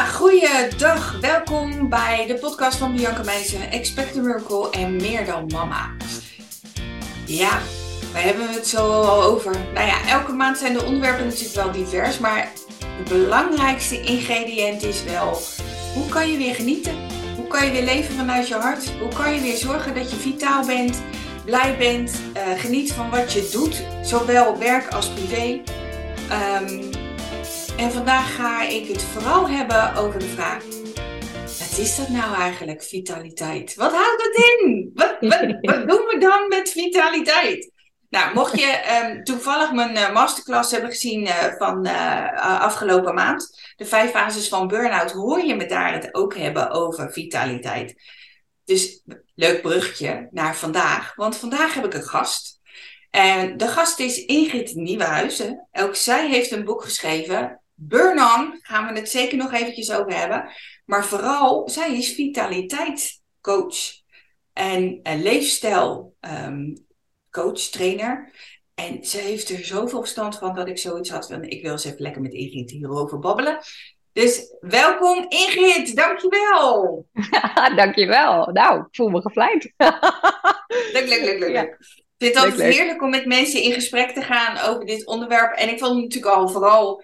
Goeiedag. Welkom bij de podcast van Bianca Meijsen, Expect a Miracle en meer dan mama. Ja, waar hebben we het zo al over? Nou ja, elke maand zijn de onderwerpen natuurlijk wel divers, maar het belangrijkste ingrediënt is wel, hoe kan je weer genieten? Hoe kan je weer leven vanuit je hart? Hoe kan je weer zorgen dat je vitaal bent, blij bent, geniet van wat je doet, zowel op werk als privé? En vandaag ga ik het vooral hebben over de vraag, wat is dat nou eigenlijk, vitaliteit? Wat houdt het in? Wat doen we dan met vitaliteit? Nou, mocht je toevallig mijn masterclass hebben gezien van afgelopen maand, de 5 fases van burn-out, hoor je me daar het ook hebben over vitaliteit. Dus leuk bruggetje naar vandaag, want vandaag heb ik een gast. En de gast is Ingrid Nieuwenhuizen. Ook zij heeft een boek geschreven. Burn On, gaan we het zeker nog eventjes over hebben. Maar vooral, zij is vitaliteitscoach en leefstijlcoach, trainer. En ze heeft er zoveel verstand van dat ik zoiets had van, ik wil eens even lekker met Ingrid hierover babbelen. Dus welkom Ingrid, dankjewel. Dankjewel. Nou, ik voel me gevleid. Leuk. Ja. Ik vind het altijd heerlijk om met mensen in gesprek te gaan over dit onderwerp. En ik vond het natuurlijk al vooral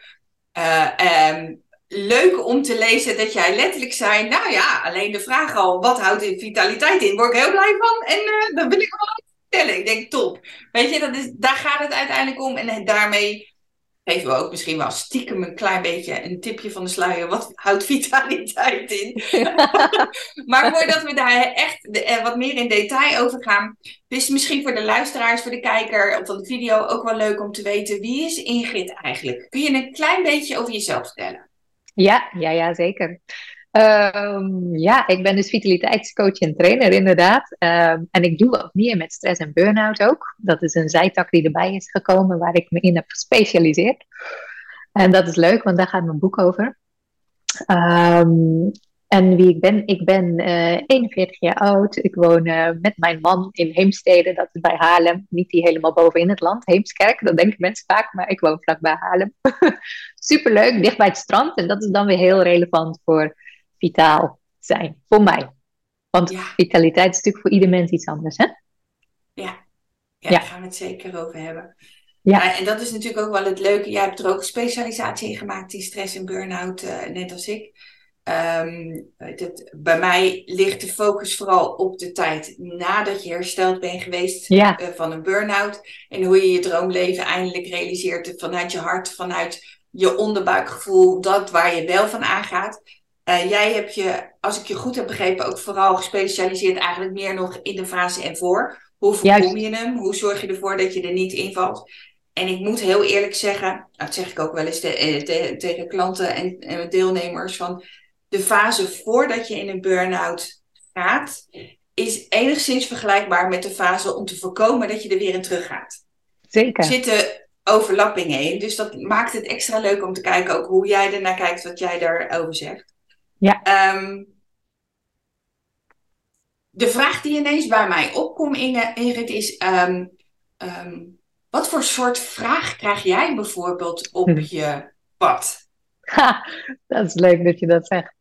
leuk om te lezen dat jij letterlijk zei, nou ja, alleen de vraag al, wat houdt in vitaliteit in? Daar word ik heel blij van en dat wil ik wel vertellen. Ik denk, top. Weet je, daar gaat het uiteindelijk om. En daarmee geven we ook misschien wel stiekem een klein beetje een tipje van de sluier. Wat houdt vitaliteit in? Maar voordat we daar echt wat meer in detail over gaan, is het misschien voor de luisteraars, voor de kijker van de video ook wel leuk om te weten, wie is Ingrid eigenlijk? Kun je een klein beetje over jezelf vertellen? Ja, zeker. Ik ben dus vitaliteitscoach en trainer inderdaad. En ik doe wat meer met stress en burn-out ook. Dat is een zijtak die erbij is gekomen waar ik me in heb gespecialiseerd. En dat is leuk, want daar gaat mijn boek over. En wie ik ben 41 jaar oud. Ik woon met mijn man in Heemstede, dat is bij Haarlem. Niet die helemaal boven in het land, Heemskerk, dat denken mensen vaak, maar ik woon vlakbij Haarlem. Superleuk, dicht bij het strand. En dat is dan weer heel relevant voor vitaal zijn, voor mij. Want vitaliteit is natuurlijk voor ieder mens iets anders, hè? Ja, daar gaan we het zeker over hebben. Ja, en dat is natuurlijk ook wel het leuke. Jij hebt er ook een specialisatie in gemaakt in stress en burn-out, net als ik. Bij mij ligt de focus vooral op de tijd nadat je hersteld bent geweest van een burn-out. En hoe je je droomleven eindelijk realiseert vanuit je hart, vanuit je onderbuikgevoel, dat waar je wel van aangaat. Jij hebt je, als ik je goed heb begrepen, ook vooral gespecialiseerd eigenlijk meer nog in de fase ervoor. Hoe voorkom je hem? Hoe zorg je ervoor dat je er niet invalt? En ik moet heel eerlijk zeggen, dat zeg ik ook wel eens tegen klanten en deelnemers, van de fase voordat je in een burn-out gaat, is enigszins vergelijkbaar met de fase om te voorkomen dat je er weer in terug gaat. Zeker. Er zitten overlappingen in, dus dat maakt het extra leuk om te kijken ook hoe jij ernaar kijkt, wat jij daarover zegt. Ja. De vraag die ineens bij mij opkomt, Ingrid, is wat voor soort vraag krijg jij bijvoorbeeld op je pad? Dat is leuk dat je dat zegt.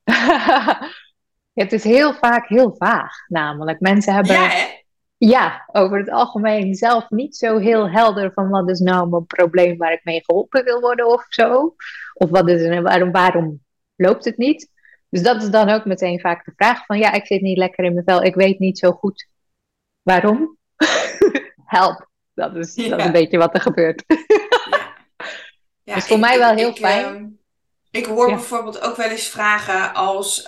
Het is heel vaak heel vaag, namelijk. Mensen hebben over het algemeen zelf niet zo heel helder van wat is nou mijn probleem waar ik mee geholpen wil worden of zo. Of wat is er, waarom loopt het niet? Dus dat is dan ook meteen vaak de vraag van ik zit niet lekker in mijn vel, ik weet niet zo goed waarom. Help. Dat is een beetje wat er gebeurt. Dus voor mij wel heel fijn. Ik hoor bijvoorbeeld ook wel eens vragen als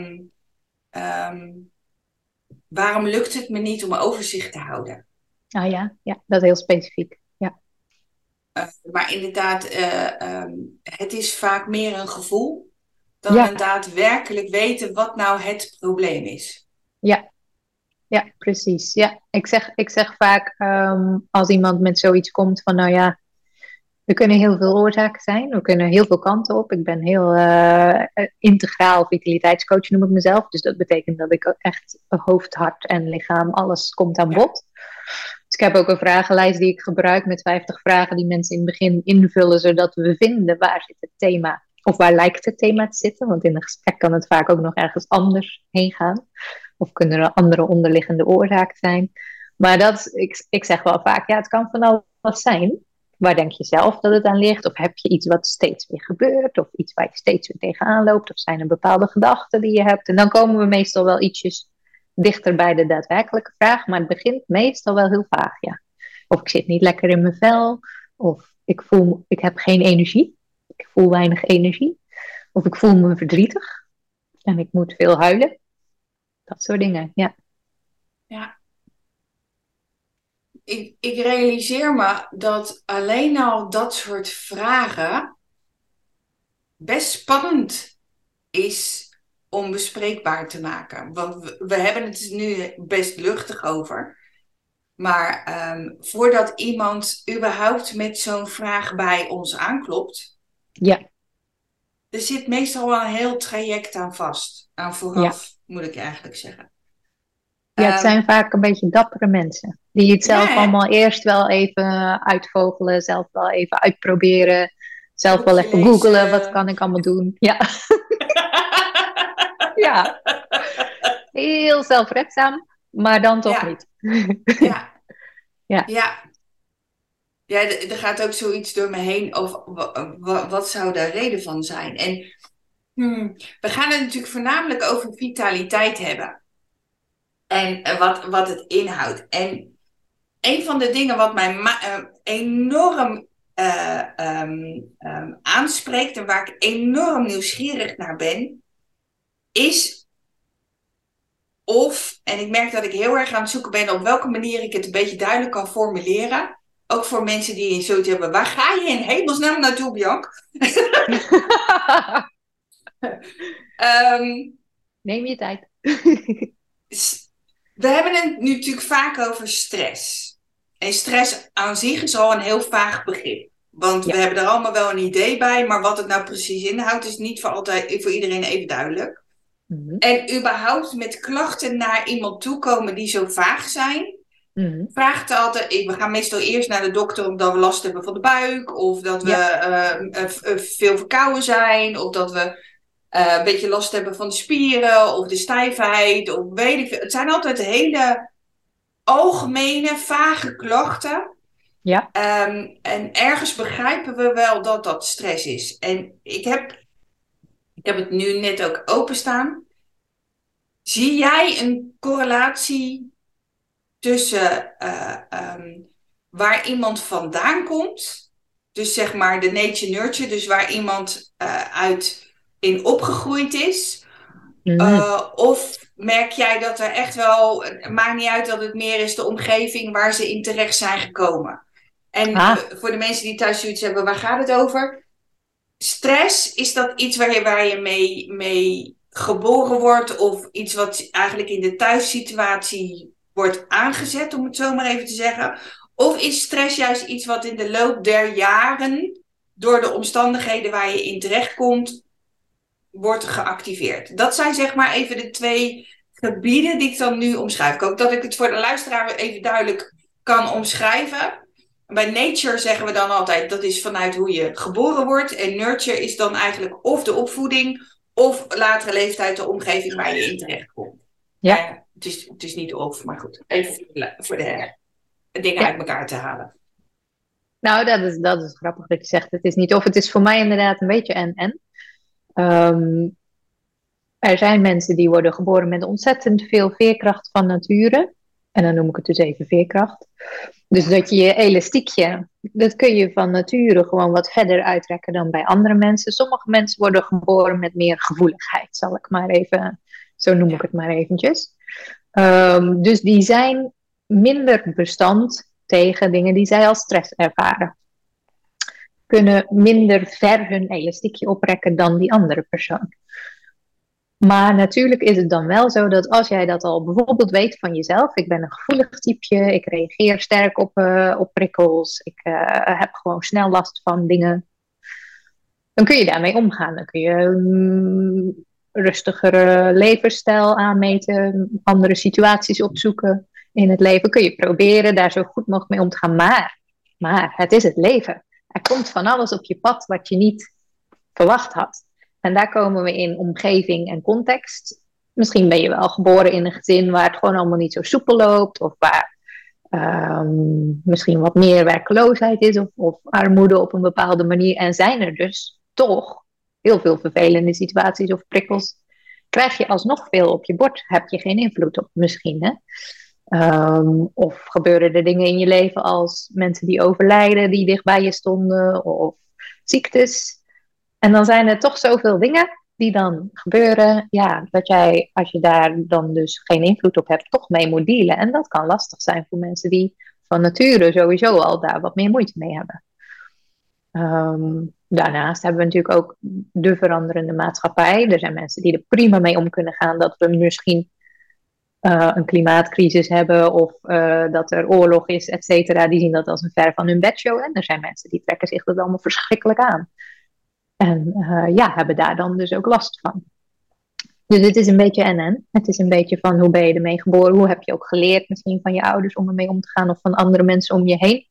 waarom lukt het me niet om overzicht te houden? Ja, dat is heel specifiek. Ja. Maar inderdaad, het is vaak meer een gevoel dan een daadwerkelijk weten wat nou het probleem is. Ja, precies. Ja, ik zeg vaak als iemand met zoiets komt van er kunnen heel veel oorzaken zijn. We kunnen heel veel kanten op. Ik ben heel integraal vitaliteitscoach noem ik mezelf. Dus dat betekent dat ik echt hoofd, hart en lichaam, alles komt aan bod. Dus ik heb ook een vragenlijst die ik gebruik met 50 vragen die mensen in het begin invullen, zodat we vinden waar zit het thema Of waar lijkt het thema te zitten? Want in een gesprek kan het vaak ook nog ergens anders heen gaan. Of kunnen er andere onderliggende oorzaken zijn. Maar ik zeg wel vaak, het kan van alles zijn. Waar denk je zelf dat het aan ligt? Of heb je iets wat steeds weer gebeurt? Of iets waar je steeds weer tegenaan loopt? Of zijn er bepaalde gedachten die je hebt? En dan komen we meestal wel ietsjes dichter bij de daadwerkelijke vraag. Maar het begint meestal wel heel vaag, ja. Of ik zit niet lekker in mijn vel. Of ik heb geen energie. Ik voel weinig energie. Of ik voel me verdrietig. En ik moet veel huilen. Dat soort dingen, ja. Ja. Ik realiseer me dat alleen al dat soort vragen best spannend is om bespreekbaar te maken. Want we hebben het nu best luchtig over. Maar voordat iemand überhaupt met zo'n vraag bij ons aanklopt, ja. Er zit meestal wel een heel traject aan vast. Aan vooraf, moet ik eigenlijk zeggen. Ja, het zijn vaak een beetje dappere mensen. Die het zelf allemaal eerst wel even uitvogelen. Zelf wel even uitproberen. Zelf wel even googlen. Wat kan ik allemaal doen? Ja. Ja. Heel zelfredzaam. Maar dan toch niet. Ja. Ja. Ja, er gaat ook zoiets door me heen over wat zou daar reden van zijn. En we gaan het natuurlijk voornamelijk over vitaliteit hebben. En wat het inhoudt. En een van de dingen wat mij enorm aanspreekt en waar ik enorm nieuwsgierig naar ben, is en ik merk dat ik heel erg aan het zoeken ben op welke manier ik het een beetje duidelijk kan formuleren. Ook voor mensen die zoiets hebben. Waar ga je in hemelsnaam naartoe, Bianca? Neem je tijd. We hebben het nu natuurlijk vaak over stress. En stress aan zich is al een heel vaag begrip. Want we hebben er allemaal wel een idee bij. Maar wat het nou precies inhoudt is niet voor iedereen even duidelijk. Mm-hmm. En überhaupt met klachten naar iemand toekomen die zo vaag zijn. Mm-hmm. Vraagt altijd, we gaan meestal eerst naar de dokter omdat we last hebben van de buik. Of dat we veel verkouden zijn. Of dat we een beetje last hebben van de spieren. Of de stijfheid. Of weet ik veel. Het zijn altijd hele algemene, vage klachten. Ja. En ergens begrijpen we wel dat dat stress is. En ik heb het nu net ook openstaan. Zie jij een correlatie tussen waar iemand vandaan komt, dus zeg maar de nature-nurture, dus waar iemand in opgegroeid is, of merk jij dat er echt wel, het maakt niet uit dat het meer is de omgeving waar ze in terecht zijn gekomen. En voor de mensen die thuis zoiets hebben, waar gaat het over? Stress, is dat iets waar je mee geboren wordt of iets wat eigenlijk in de thuissituatie wordt aangezet, om het zo maar even te zeggen? Of is stress juist iets wat in de loop der jaren door de omstandigheden waar je in terechtkomt wordt geactiveerd? Dat zijn zeg maar even de twee gebieden die ik dan nu omschrijf. Ik hoop dat ik het voor de luisteraar even duidelijk kan omschrijven. Bij nature zeggen we dan altijd, dat is vanuit hoe je geboren wordt. En nurture is dan eigenlijk of de opvoeding of latere leeftijd de omgeving waar je in terecht komt. Ja. Het is niet of, maar goed. Even voor de dingen uit elkaar te halen. Nou, dat is grappig dat je zegt. Het is niet of. Het is voor mij inderdaad een beetje en. Er zijn mensen die worden geboren met ontzettend veel veerkracht van nature. En dan noem ik het dus even veerkracht. Dus dat je elastiekje, dat kun je van nature gewoon wat verder uitrekken dan bij andere mensen. Sommige mensen worden geboren met meer gevoeligheid, zal ik maar even, zo noem ik het maar eventjes. Dus die zijn minder bestand tegen dingen die zij als stress ervaren. Kunnen minder ver hun elastiekje oprekken dan die andere persoon. Maar natuurlijk is het dan wel zo dat als jij dat al bijvoorbeeld weet van jezelf, ik ben een gevoelig typeje, ik reageer sterk op prikkels, ik heb gewoon snel last van dingen, dan kun je daarmee omgaan. Dan kun je een rustigere levensstijl aanmeten, andere situaties opzoeken in het leven. Kun je proberen daar zo goed mogelijk mee om te gaan, maar het is het leven. Er komt van alles op je pad wat je niet verwacht had. En daar komen we in omgeving en context. Misschien ben je wel geboren in een gezin waar het gewoon allemaal niet zo soepel loopt, of waar misschien wat meer werkloosheid is, of armoede op een bepaalde manier. En zijn er dus toch heel veel vervelende situaties of prikkels. Krijg je alsnog veel op je bord, heb je geen invloed op misschien, hè? Of gebeuren er dingen in je leven als mensen die overlijden, die dicht bij je stonden, of ziektes. En dan zijn er toch zoveel dingen die dan gebeuren, ja, dat jij, als je daar dan dus geen invloed op hebt, toch mee moet dealen. En dat kan lastig zijn voor mensen die van nature sowieso al daar wat meer moeite mee hebben. Daarnaast hebben we natuurlijk ook de veranderende maatschappij. Er zijn mensen die er prima mee om kunnen gaan dat we misschien een klimaatcrisis hebben of dat er oorlog is, et cetera. Die zien dat als een ver van hun bedshow. En er zijn mensen die trekken zich dat allemaal verschrikkelijk aan. En hebben daar dan dus ook last van. Dus het is een beetje en. Het is een beetje van hoe ben je ermee geboren? Hoe heb je ook geleerd misschien van je ouders om ermee om te gaan of van andere mensen om je heen?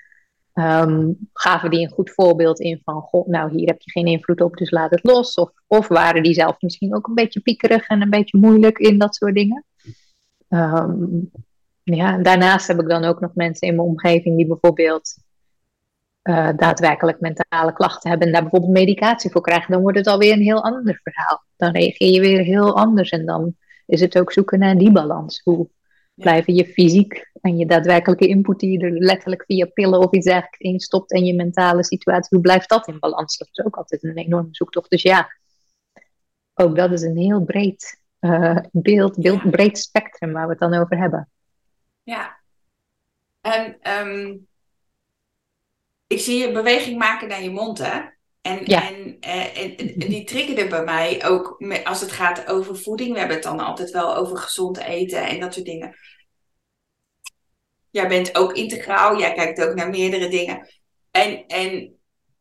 Gaven die een goed voorbeeld in van, goh, nou hier heb je geen invloed op, dus laat het los. Of waren die zelf misschien ook een beetje piekerig en een beetje moeilijk in dat soort dingen. Daarnaast heb ik dan ook nog mensen in mijn omgeving die bijvoorbeeld daadwerkelijk mentale klachten hebben en daar bijvoorbeeld medicatie voor krijgen. Dan wordt het alweer een heel ander verhaal. Dan reageer je weer heel anders en dan is het ook zoeken naar die balans. Hoe blijven je fysiek en je daadwerkelijke input die je er letterlijk via pillen of iets dergelijks in stopt en je mentale situatie, hoe blijft dat in balans? Dat is ook altijd een enorme zoektocht. Dus ja, ook dat is een heel breed breed spectrum waar we het dan over hebben. Ja. En ik zie je beweging maken naar je mond, hè? En die triggerde bij mij ook als het gaat over voeding. We hebben het dan altijd wel over gezond eten en dat soort dingen. Jij bent ook integraal. Jij kijkt ook naar meerdere dingen. En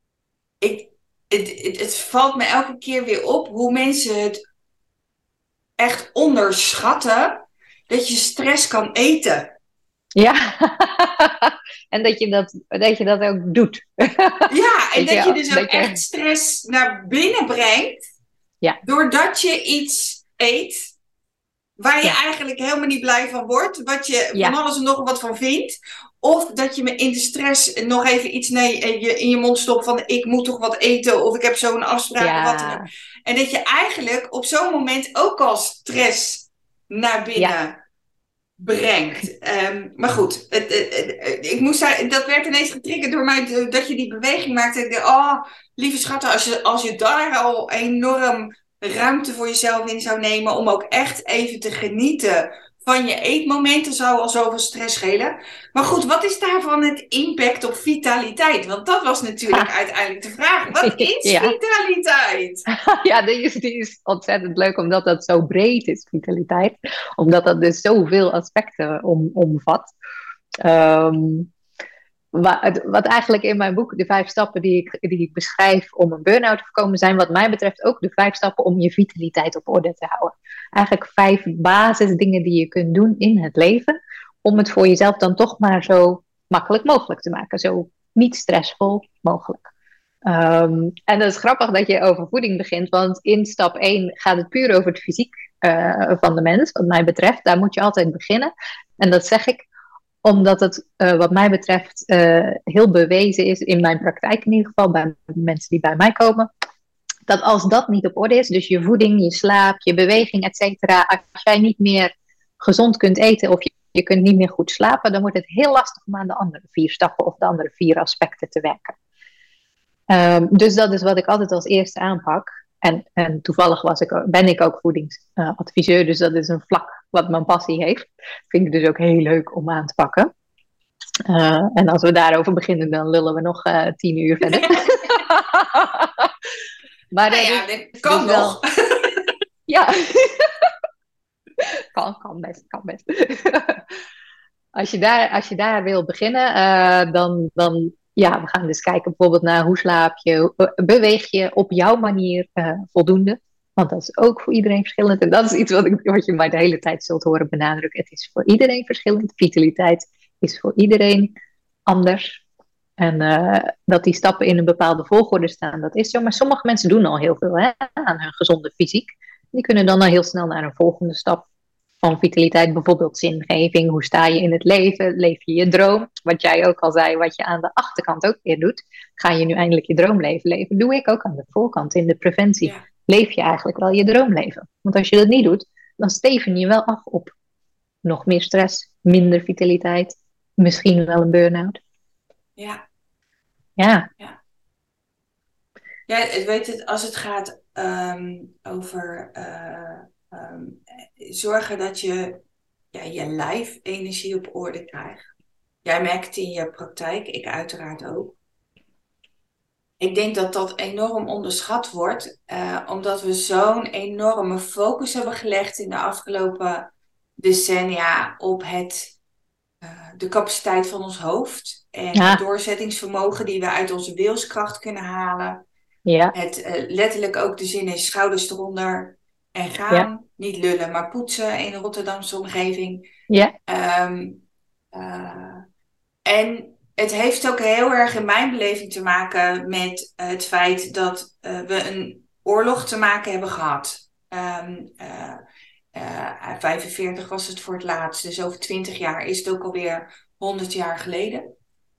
het valt me elke keer weer op hoe mensen het echt onderschatten dat je stress kan eten. Ja, en dat je dat ook doet. Ja, en dat je dus ook echt stress naar binnen brengt. Ja. Doordat je iets eet waar je eigenlijk helemaal niet blij van wordt. Wat je van alles en nog wat van vindt. Of dat je me in de stress nog even iets in je mond stopt van ik moet toch wat eten. Of ik heb zo'n afspraak of wat dan ook. En dat je eigenlijk op zo'n moment ook al stress naar binnen brengt. Maar goed, dat werd ineens getriggerd door mij dat je die beweging maakte. Ik dacht, lieve schatten, als je daar al enorm ruimte voor jezelf in zou nemen om ook echt even te genieten van je eetmomenten, zou al zoveel stress schelen. Maar goed, wat is daarvan het impact op vitaliteit? Want dat was natuurlijk uiteindelijk de vraag. Wat is vitaliteit? Ja, die is ontzettend leuk, omdat dat zo breed is, vitaliteit. Omdat dat dus zoveel aspecten omvat. Wat eigenlijk in mijn boek, de 5 stappen die ik beschrijf om een burn-out te voorkomen, zijn wat mij betreft ook de 5 stappen om je vitaliteit op orde te houden. Eigenlijk 5 basisdingen die je kunt doen in het leven, om het voor jezelf dan toch maar zo makkelijk mogelijk te maken. Zo niet stressvol mogelijk. En dat is grappig dat je over voeding begint, want in stap 1 gaat het puur over het fysiek van de mens, wat mij betreft. Daar moet je altijd beginnen. En dat zeg ik omdat het wat mij betreft heel bewezen is, in mijn praktijk in ieder geval, bij mensen die bij mij komen, dat als dat niet op orde is, dus je voeding, je slaap, je beweging, et cetera, als jij niet meer gezond kunt eten of je kunt niet meer goed slapen, dan wordt het heel lastig om aan de andere 4 stappen of de andere 4 aspecten te werken. Dus dat is wat ik altijd als eerste aanpak. En toevallig ben ik ook voedingsadviseur, dus dat is een vlak wat mijn passie heeft. Vind ik dus ook heel leuk om aan te pakken. En als we daarover beginnen, dan lullen we nog 10 uur verder. Maar dit kan dus nog. Ja. kan best. Als je daar wil beginnen, dan we gaan dus kijken bijvoorbeeld naar hoe slaap je, beweeg je op jouw manier voldoende. Want dat is ook voor iedereen verschillend. En dat is iets wat je mij de hele tijd zult horen benadrukken. Het is voor iedereen verschillend. Vitaliteit is voor iedereen anders. En dat die stappen in een bepaalde volgorde staan, dat is zo. Maar sommige mensen doen al heel veel aan hun gezonde fysiek. Die kunnen dan al heel snel naar een volgende stap van vitaliteit. Bijvoorbeeld zingeving. Hoe sta je in het leven? Leef je je droom? Wat jij ook al zei, wat je aan de achterkant ook weer doet. Ga je nu eindelijk je droomleven leven? Doe ik ook aan de voorkant in de preventie. Ja. Leef je eigenlijk wel je droomleven? Want als je dat niet doet, dan steven je wel af op nog meer stress, minder vitaliteit. Misschien wel een burn-out. Ja. Ja. Ja, weet het, als het gaat over zorgen dat je je lijf energie op orde krijgt. Jij merkt het in je praktijk, ik uiteraard ook. Ik denk dat dat enorm onderschat wordt, omdat we zo'n enorme focus hebben gelegd in de afgelopen decennia op de capaciteit van ons hoofd en het doorzettingsvermogen die we uit onze wilskracht kunnen halen. Ja. Het letterlijk ook de zin is schouders eronder en gaan. Ja. Niet lullen, maar poetsen in de Rotterdamse omgeving. Ja. En het heeft ook heel erg in mijn beleving te maken met het feit dat we een oorlog te maken hebben gehad. 45 was het voor het laatst, dus over 20 jaar is het ook alweer 100 jaar geleden.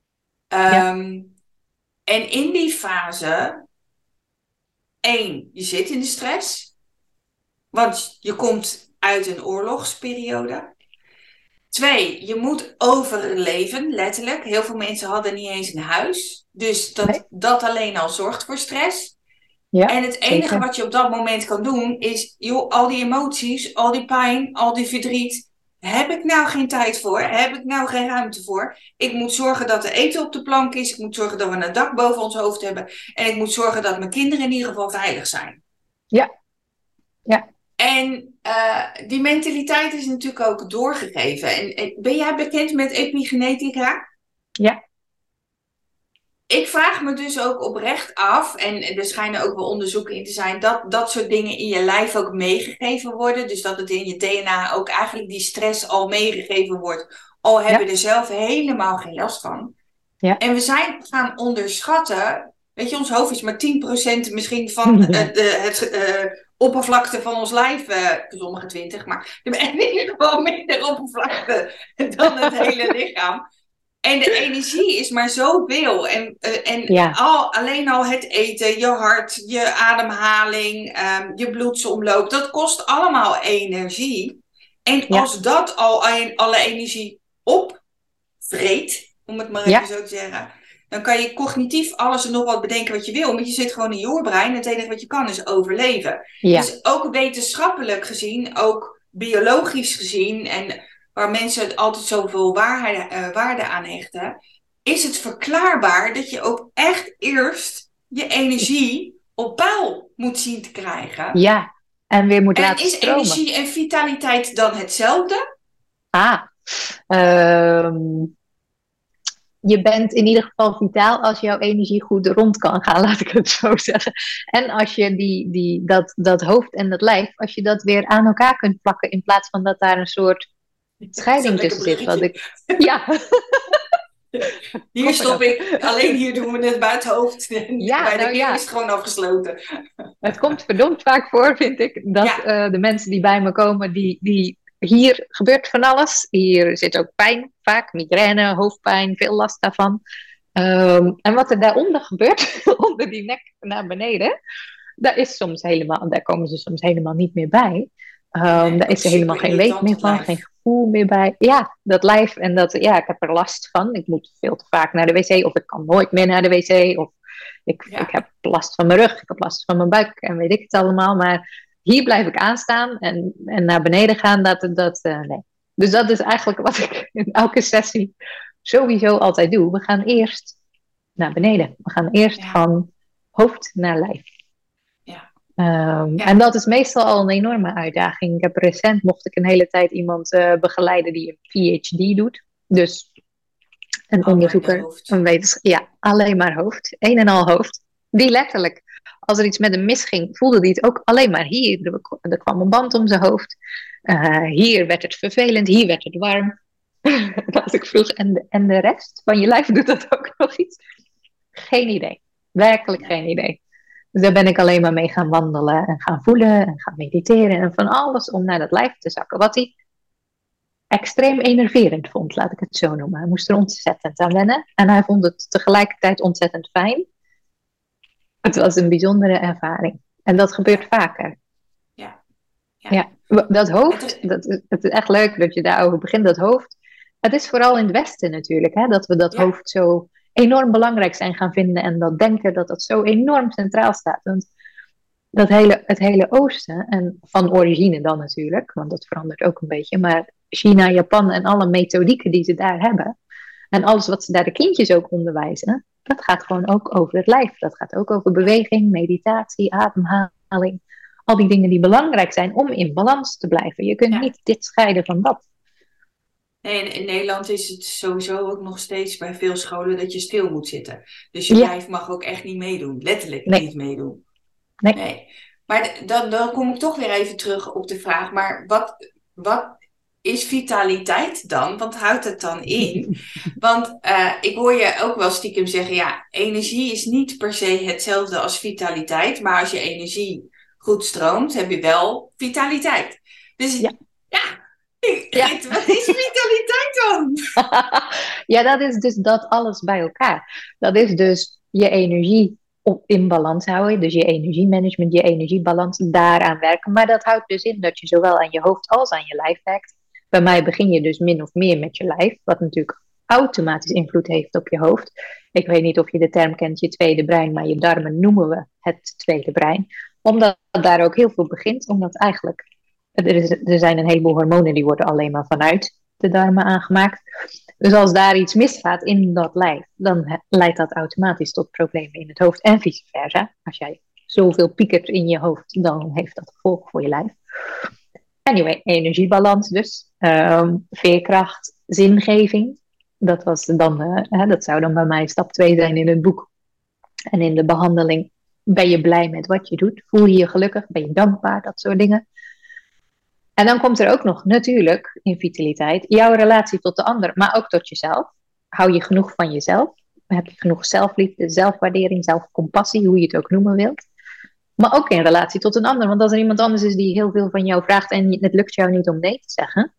En in die fase, 1, je zit in de stress, want je komt uit een oorlogsperiode. 2, je moet overleven, letterlijk. Heel veel mensen hadden niet eens een huis, dus dat alleen al zorgt voor stress. Ja, en het enige wat je op dat moment kan doen is, joh, al die emoties, al die pijn, al die verdriet, heb ik nou geen tijd voor? Heb ik nou geen ruimte voor? Ik moet zorgen dat er eten op de plank is. Ik moet zorgen dat we een dak boven ons hoofd hebben. En ik moet zorgen dat mijn kinderen in ieder geval veilig zijn. Ja. Ja. En die mentaliteit is natuurlijk ook doorgegeven. En ben jij bekend met epigenetica? Ja. Ik vraag me dus ook oprecht af, en er schijnen ook wel onderzoeken in te zijn, dat soort dingen in je lijf ook meegegeven worden. Dus dat het in je DNA ook eigenlijk die stress al meegegeven wordt. Al hebben we er zelf helemaal geen last van. Ja. En we zijn gaan onderschatten, weet je, ons hoofd is maar 10% misschien van het oppervlakte van ons lijf. Sommige 20, maar in ieder geval minder oppervlakte dan het hele lichaam. En de energie is maar zoveel. En alleen al het eten, je hart, je ademhaling, je bloedsomloop, dat kost allemaal energie. En als dat al alle energie opvreet, om het maar even zo te zeggen, dan kan je cognitief alles en nog wat bedenken wat je wil. Want je zit gewoon in je oorbrein en het enige wat je kan is overleven. Ja. Dus ook wetenschappelijk gezien, ook biologisch gezien en waar mensen altijd zoveel waarde aan hechten, is het verklaarbaar dat je ook echt eerst je energie op peil moet zien te krijgen. Ja, en weer moet laten stromen. En is energie en vitaliteit dan hetzelfde? Je bent in ieder geval vitaal als jouw energie goed rond kan gaan, laat ik het zo zeggen. En als je dat hoofd en dat lijf, als je dat weer aan elkaar kunt plakken, in plaats van dat daar een soort scheiding tussen zit. Ja. Hier stop ik. Alleen hier doen we het buitenhoofd. Ja, bij de is het gewoon afgesloten. Het komt verdomd vaak voor, vind ik, dat de mensen die bij me komen, die hier gebeurt van alles. Hier zit ook pijn, vaak migraine, hoofdpijn, veel last daarvan. En wat er daaronder gebeurt, onder die nek naar beneden, daar komen ze soms helemaal niet meer bij. Daar is er helemaal geen weet meer van, geen gevoel meer bij. Ja, dat lijf en ik heb er last van. Ik moet veel te vaak naar de wc of ik kan nooit meer naar de wc. Of ik heb last van mijn rug, ik heb last van mijn buik en weet ik het allemaal. Maar hier blijf ik aanstaan en naar beneden gaan, nee. Dus dat is eigenlijk wat ik in elke sessie sowieso altijd doe. We gaan eerst naar beneden. We gaan eerst van hoofd naar lijf. En dat is meestal al een enorme uitdaging. Mocht ik een hele tijd iemand begeleiden die een PhD doet. Dus een onderzoeker, een wetenschapper. Ja, alleen maar hoofd. Een en al hoofd. Die letterlijk, als er iets met hem misging, voelde hij het ook alleen maar hier. Er kwam een band om zijn hoofd. Hier werd het vervelend, hier werd het warm. En als ik vroeg, en de rest van je lijf doet dat ook nog iets? Geen idee. Werkelijk geen idee. Dus daar ben ik alleen maar mee gaan wandelen en gaan voelen en gaan mediteren en van alles om naar dat lijf te zakken. Wat hij extreem enerverend vond, laat ik het zo noemen. Hij moest er ontzettend aan wennen en hij vond het tegelijkertijd ontzettend fijn. Het was een bijzondere ervaring. En dat gebeurt vaker. Ja, dat hoofd, het is echt leuk dat je daarover begint. Dat hoofd, het is vooral in het Westen natuurlijk, hè, dat we dat hoofd zo enorm belangrijk zijn gaan vinden en dat denken dat dat zo enorm centraal staat. Want het hele Oosten, en van origine dan natuurlijk, want dat verandert ook een beetje, maar China, Japan en alle methodieken die ze daar hebben, en alles wat ze daar de kindjes ook onderwijzen, dat gaat gewoon ook over het lijf. Dat gaat ook over beweging, meditatie, ademhaling. Al die dingen die belangrijk zijn om in balans te blijven. Je kunt niet dit scheiden van dat. Nee, in Nederland is het sowieso ook nog steeds bij veel scholen dat je stil moet zitten. Dus je lijf mag ook echt niet meedoen. Letterlijk niet meedoen. Nee. Maar dan kom ik toch weer even terug op de vraag. Maar wat is vitaliteit dan? Wat houdt het dan in? Want ik hoor je ook wel stiekem zeggen, ja, energie is niet per se hetzelfde als vitaliteit. Maar als je energie goed stroomt, heb je wel vitaliteit. Dus wat is vitaliteit dan? Ja, dat is dus dat alles bij elkaar. Dat is dus je energie in balans houden. Dus je energiemanagement, je energiebalans, daaraan werken. Maar dat houdt dus in dat je zowel aan je hoofd als aan je lijf werkt. Bij mij begin je dus min of meer met je lijf. Wat natuurlijk automatisch invloed heeft op je hoofd. Ik weet niet of je de term kent, je tweede brein. Maar je darmen noemen we het tweede brein. Omdat daar ook heel veel begint. Omdat eigenlijk, er zijn een heleboel hormonen die worden alleen maar vanuit de darmen aangemaakt. Dus als daar iets misgaat in dat lijf, dan leidt dat automatisch tot problemen in het hoofd en vice versa. Als jij zoveel piekert in je hoofd, dan heeft dat gevolgen voor je lijf. Anyway, energiebalans dus. Veerkracht, zingeving. Dat zou dan bij mij stap 2 zijn in het boek. En in de behandeling, ben je blij met wat je doet? Voel je je gelukkig? Ben je dankbaar? Dat soort dingen. En dan komt er ook nog natuurlijk in vitaliteit jouw relatie tot de ander, maar ook tot jezelf. Hou je genoeg van jezelf? Heb je genoeg zelfliefde, zelfwaardering, zelfcompassie, hoe je het ook noemen wilt? Maar ook in relatie tot een ander. Want als er iemand anders is die heel veel van jou vraagt en het lukt jou niet om nee te zeggen,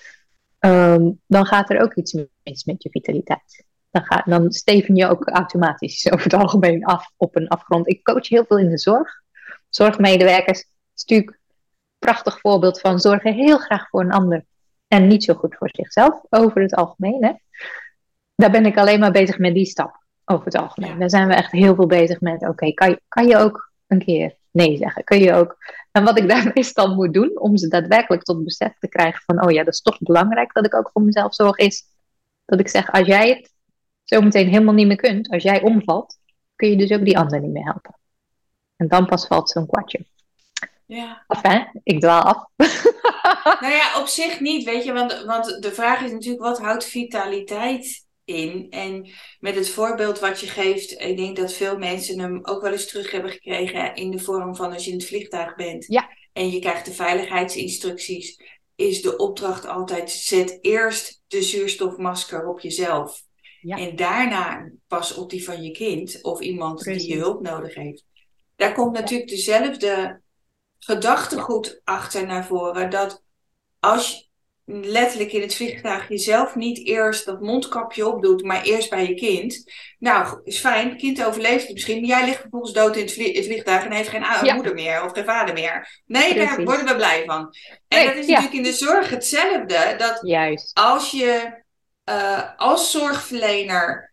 dan gaat er ook iets mis met je vitaliteit. Dan steven je ook automatisch over het algemeen af op een afgrond. Ik coach heel veel in de zorg. Zorgmedewerkers, natuurlijk prachtig voorbeeld van zorgen heel graag voor een ander en niet zo goed voor zichzelf over het algemeen. Hè? Daar ben ik alleen maar bezig met die stap over het algemeen. Ja. Daar zijn we echt heel veel bezig met, kan je ook een keer nee zeggen? Kun je ook... En wat ik daar meestal moet doen om ze daadwerkelijk tot besef te krijgen van, dat is toch belangrijk dat ik ook voor mezelf zorg, is dat ik zeg, als jij het zometeen helemaal niet meer kunt, als jij omvalt, kun je dus ook die ander niet meer helpen. En dan pas valt zo'n kwartje. Ja. Ik dwaal af. Nou ja, op zich niet, weet je, want de vraag is natuurlijk, wat houdt vitaliteit in? En met het voorbeeld wat je geeft, ik denk dat veel mensen hem ook wel eens terug hebben gekregen in de vorm van als je in het vliegtuig bent en je krijgt de veiligheidsinstructies, is de opdracht altijd, zet eerst de zuurstofmasker op jezelf. Ja. En daarna pas op die van je kind of iemand die je hulp nodig heeft. Daar komt natuurlijk dezelfde gedachtegoed achter naar voren, dat als je letterlijk in het vliegtuig jezelf niet eerst dat mondkapje opdoet, maar eerst bij je kind. Nou, is fijn, het kind overleeft het misschien, maar jij ligt vervolgens dood in het vliegtuig en heeft geen moeder meer of geen vader meer. Nee, daar worden we blij van. En dat is natuurlijk in de zorg hetzelfde, dat als je als zorgverlener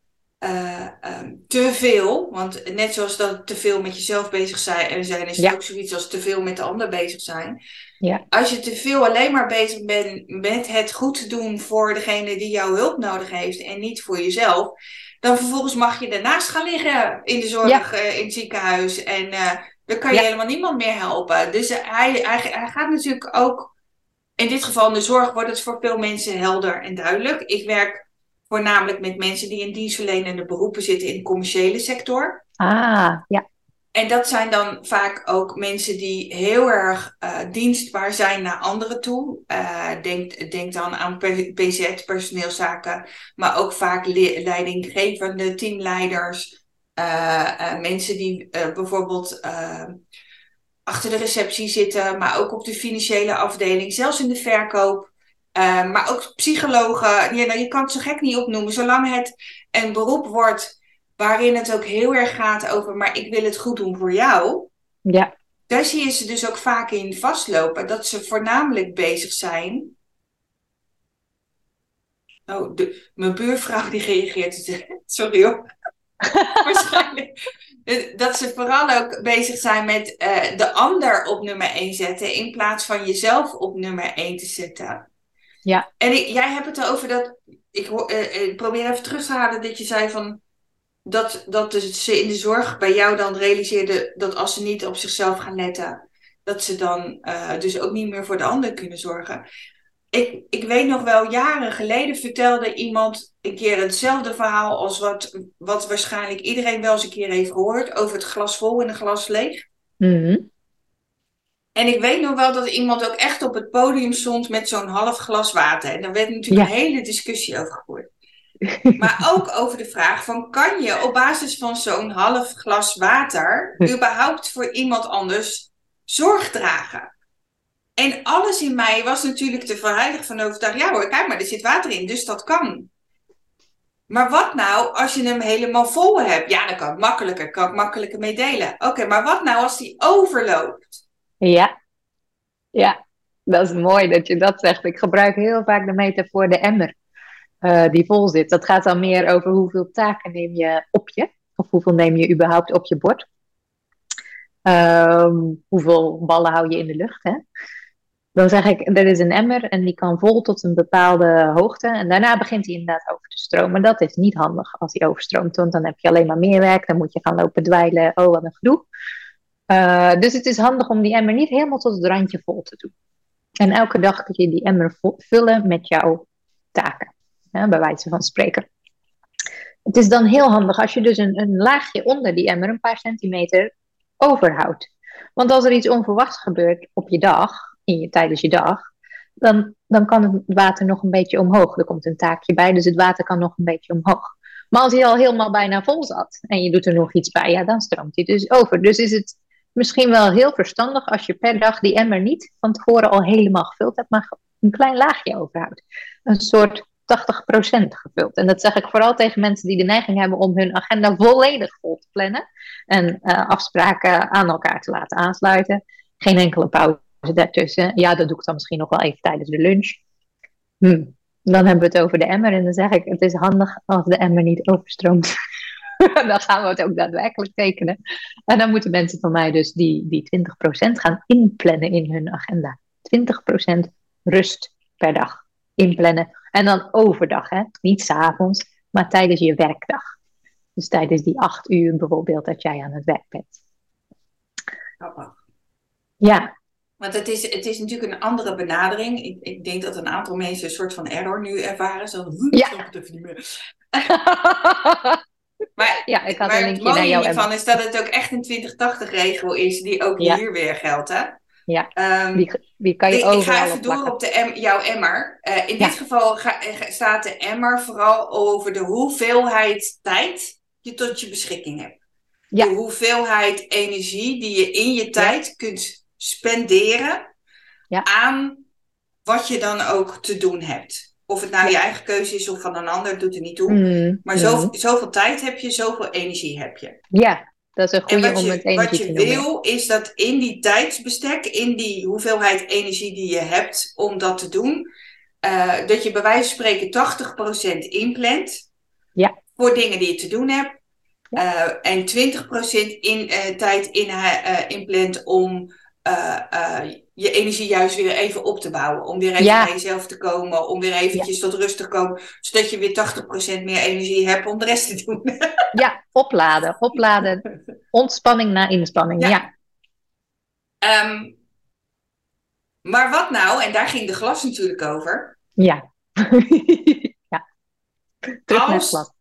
te veel, want net zoals dat te veel met jezelf bezig zijn, is het ook zoiets als te veel met de ander bezig zijn. Ja. Als je te veel alleen maar bezig bent met het goed doen voor degene die jouw hulp nodig heeft en niet voor jezelf, dan vervolgens mag je ernaast gaan liggen in de zorg, in het ziekenhuis en dan kan je helemaal niemand meer helpen. Dus hij gaat natuurlijk ook, in dit geval in de zorg wordt het voor veel mensen helder en duidelijk. Ik werk voornamelijk met mensen die in dienstverlenende beroepen zitten in de commerciële sector. Ah, ja. En dat zijn dan vaak ook mensen die heel erg dienstbaar zijn naar anderen toe. Denk dan aan PZ, personeelszaken, maar ook vaak leidinggevende teamleiders. Mensen die bijvoorbeeld achter de receptie zitten, maar ook op de financiële afdeling, zelfs in de verkoop. Maar ook psychologen. Je kan het zo gek niet opnoemen, zolang het een beroep wordt waarin het ook heel erg gaat over, maar ik wil het goed doen voor jou. Ja. Daar zie je ze dus ook vaak in vastlopen. Dat ze voornamelijk bezig zijn. Oh, mijn buurvrouw die reageert. Sorry hoor. Waarschijnlijk. Dat ze vooral ook bezig zijn met de ander op nummer 1 zetten. In plaats van jezelf op nummer 1 te zetten. Ja. En jij hebt het erover dat. Ik probeer even terug te halen dat je zei van. Dat dus ze in de zorg bij jou dan realiseerden dat als ze niet op zichzelf gaan letten, dat ze dan dus ook niet meer voor de ander kunnen zorgen. Ik weet nog wel, jaren geleden vertelde iemand een keer hetzelfde verhaal als wat waarschijnlijk iedereen wel eens een keer heeft gehoord over het glas vol en het glas leeg. Mm-hmm. En ik weet nog wel dat iemand ook echt op het podium stond met zo'n half glas water. En daar werd natuurlijk een hele discussie over gevoerd. Maar ook over de vraag van, kan je op basis van zo'n half glas water überhaupt voor iemand anders zorg dragen? En alles in mij was natuurlijk te heilig van overtuigd. Ja hoor, kijk maar, er zit water in, dus dat kan. Maar wat nou als je hem helemaal vol hebt? Ja, dan kan ik makkelijker mee delen. Oké, maar wat nou als die overloopt? Ja. Ja, dat is mooi dat je dat zegt. Ik gebruik heel vaak de metafoor de emmer. Die vol zit. Dat gaat dan meer over hoeveel taken neem je op je. Of hoeveel neem je überhaupt op je bord. Hoeveel ballen hou je in de lucht. Hè? Dan zeg ik, er is een emmer en die kan vol tot een bepaalde hoogte. En daarna begint hij inderdaad over te stromen. Dat is niet handig als hij overstroomt. Want dan heb je alleen maar meer werk. Dan moet je gaan lopen dweilen. Oh, wat een gedoe. Dus het is handig om die emmer niet helemaal tot het randje vol te doen. En elke dag kun je die emmer vullen met jouw taken. Bij wijze van spreken. Het is dan heel handig als je dus een laagje onder die emmer, een paar centimeter, overhoudt. Want als er iets onverwachts gebeurt op je dag, tijdens je dag, dan kan het water nog een beetje omhoog. Er komt een taakje bij, dus het water kan nog een beetje omhoog. Maar als hij al helemaal bijna vol zat en je doet er nog iets bij, ja, dan stroomt hij dus over. Dus is het misschien wel heel verstandig als je per dag die emmer niet van tevoren al helemaal gevuld hebt, maar een klein laagje overhoudt. Een soort 80% gevuld. En dat zeg ik vooral tegen mensen die de neiging hebben om hun agenda volledig vol te plannen. En afspraken aan elkaar te laten aansluiten. Geen enkele pauze daartussen. Ja, dat doe ik dan misschien nog wel even tijdens de lunch. Dan hebben we het over de emmer. En dan zeg ik, het is handig als de emmer niet overstroomt. Dan gaan we het ook daadwerkelijk tekenen. En dan moeten mensen van mij dus die 20% gaan inplannen in hun agenda. 20% rust per dag inplannen. En dan overdag, hè? Niet 's avonds, maar tijdens je werkdag. Dus tijdens die 8 uur bijvoorbeeld dat jij aan het werk bent. Ja. Want het is natuurlijk een andere benadering. Ik denk dat een aantal mensen een soort van error nu ervaren. Zo, ik snap het even niet meer. Maar, ja, ik had maar een het linkje naar jou, mooie hiervan is dat het ook echt een 20-80-regel is, die ook hier weer geldt. Hè? Ja, die kan je overal Ik ga even door op jouw emmer. In dit geval staat de emmer vooral over de hoeveelheid tijd je tot je beschikking hebt. Ja. De hoeveelheid energie die je in je tijd kunt spenderen aan wat je dan ook te doen hebt. Of het nou je eigen keuze is of van een ander, doet er niet toe. Maar zoveel tijd heb je, zoveel energie heb je. Ja, dat is een goede om het energie te noemen. Wat je wil is dat in die tijdsbestek, in die hoeveelheid energie die je hebt om dat te doen, dat je bij wijze van spreken 80% inplant voor dingen die je te doen hebt. En 20% tijd inplant om je energie juist weer even op te bouwen. Om weer even bij jezelf te komen. Om weer eventjes tot rust te komen. Zodat je weer 80% meer energie hebt om de rest te doen. Ja, opladen. Ontspanning na inspanning, ja. Maar wat nou, en daar ging de glas natuurlijk over. Ja. Terug naar het glas.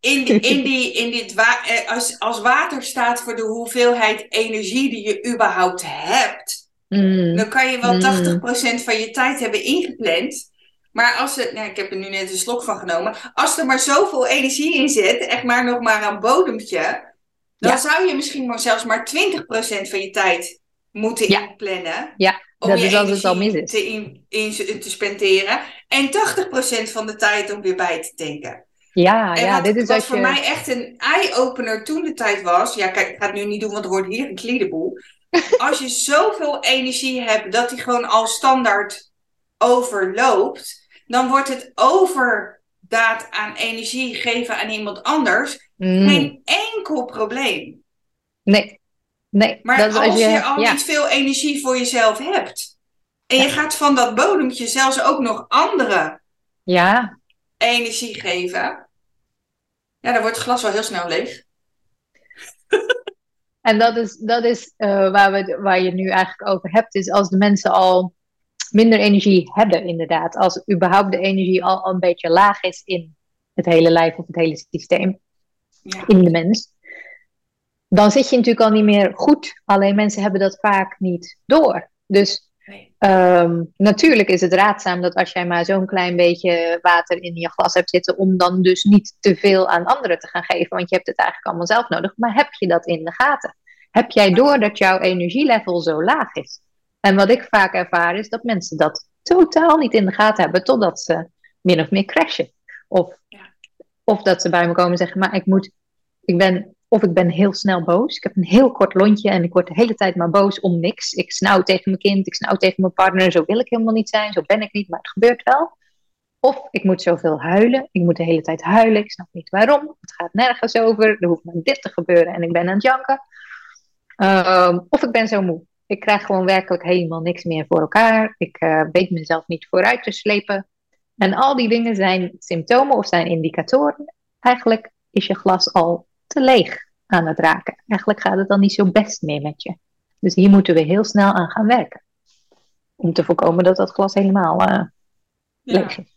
Als water staat voor de hoeveelheid energie die je überhaupt hebt, dan kan je wel 80% van je tijd hebben ingepland. Maar ik heb er nu net een slok van genomen. Als er maar zoveel energie in zit, echt maar nog maar een bodempje, dan zou je misschien zelfs maar 20% van je tijd moeten inplannen. Ja, om dat je is als het al mis is. te spenderen. En 80% van de tijd om weer bij te tanken. Wat voor mij echt een eye-opener toen de tijd was. Ja, kijk, ik ga het nu niet doen, want er wordt hier een kliedeboel. Als je zoveel energie hebt dat die gewoon al standaard overloopt, dan wordt het overdaad aan energie geven aan iemand anders geen enkel probleem. Nee. Maar dat als je al niet veel energie voor jezelf hebt en je gaat van dat bodempje zelfs ook nog andere energie geven, dan wordt het glas wel heel snel leeg. En dat is waar je het nu eigenlijk over hebt, is als de mensen al minder energie hebben, inderdaad. Als überhaupt de energie al een beetje laag is in het hele lijf of het hele systeem, in de mens, dan zit je natuurlijk al niet meer goed. Alleen mensen hebben dat vaak niet door. Dus natuurlijk is het raadzaam dat als jij maar zo'n klein beetje water in je glas hebt zitten, om dan dus niet te veel aan anderen te gaan geven, want je hebt het eigenlijk allemaal zelf nodig. Maar heb je dat in de gaten? Heb jij door dat jouw energielevel zo laag is? En wat ik vaak ervaar is dat mensen dat totaal niet in de gaten hebben, totdat ze min of meer crashen. Of dat ze bij me komen en zeggen, maar ik ben heel snel boos. Ik heb een heel kort lontje en ik word de hele tijd maar boos om niks. Ik snauw tegen mijn kind, ik snauw tegen mijn partner. Zo wil ik helemaal niet zijn, zo ben ik niet, maar het gebeurt wel. Of ik moet zoveel huilen. Ik moet de hele tijd huilen. Ik snap niet waarom. Het gaat nergens over. Er hoeft maar dit te gebeuren en ik ben aan het janken. Of ik ben zo moe. Ik krijg gewoon werkelijk helemaal niks meer voor elkaar. Ik weet mezelf niet vooruit te slepen. En al die dingen zijn symptomen of zijn indicatoren. Eigenlijk is je glas al te leeg aan het raken. Eigenlijk gaat het dan niet zo best meer met je. Dus hier moeten we heel snel aan gaan werken. Om te voorkomen dat dat glas helemaal leeg is.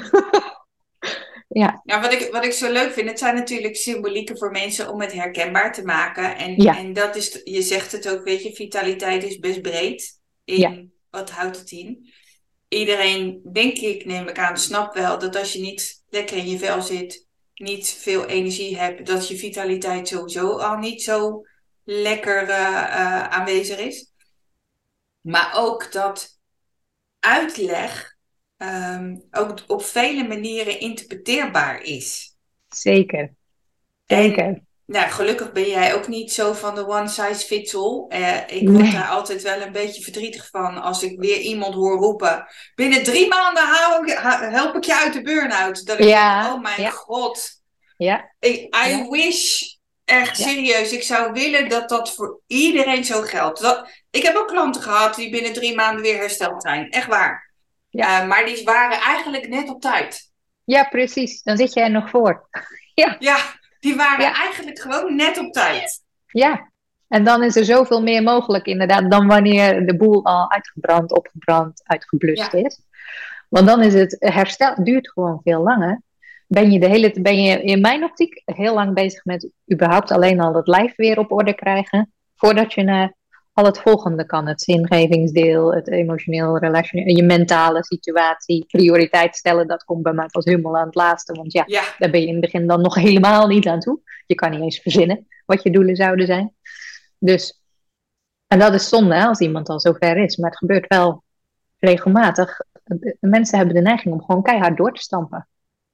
Wat ik zo leuk vind, het zijn natuurlijk symbolieken voor mensen om het herkenbaar te maken. En dat is, je zegt het ook, weet je, vitaliteit is best breed. Wat houdt het in? Iedereen, denk ik, neem ik aan, snapt wel dat als je niet lekker in je vel zit, niet veel energie hebt, dat je vitaliteit sowieso al niet zo lekker aanwezig is. Maar ook dat uitleg ook op vele manieren interpreteerbaar is. Zeker. En, gelukkig ben jij ook niet zo van de one size fits all. Ik word daar altijd wel een beetje verdrietig van als ik weer iemand hoor roepen, binnen 3 maanden help ik je uit de burn-out. Dat ik denk, oh mijn god. I wish, echt serieus, ik zou willen dat dat voor iedereen zo geldt. Ik heb ook klanten gehad die binnen 3 maanden weer hersteld zijn. Echt waar. Maar die waren eigenlijk net op tijd. Ja, precies. Dan zit jij er nog voor. Die waren eigenlijk gewoon net op tijd. Ja, en dan is er zoveel meer mogelijk inderdaad dan wanneer de boel al opgebrand, uitgeblust is. Want dan is het herstel, duurt gewoon veel langer. Ben je in mijn optiek heel lang bezig met überhaupt alleen al het lijf weer op orde krijgen, voordat je naar al het volgende kan. Het zingevingsdeel, het emotioneel, relationeel, je mentale situatie, prioriteit stellen, dat komt bij mij pas helemaal aan het laatste. Want daar ben je in het begin dan nog helemaal niet aan toe. Je kan niet eens verzinnen wat je doelen zouden zijn. Dus, en dat is zonde als iemand al zo ver is. Maar het gebeurt wel regelmatig. Mensen hebben de neiging om gewoon keihard door te stampen.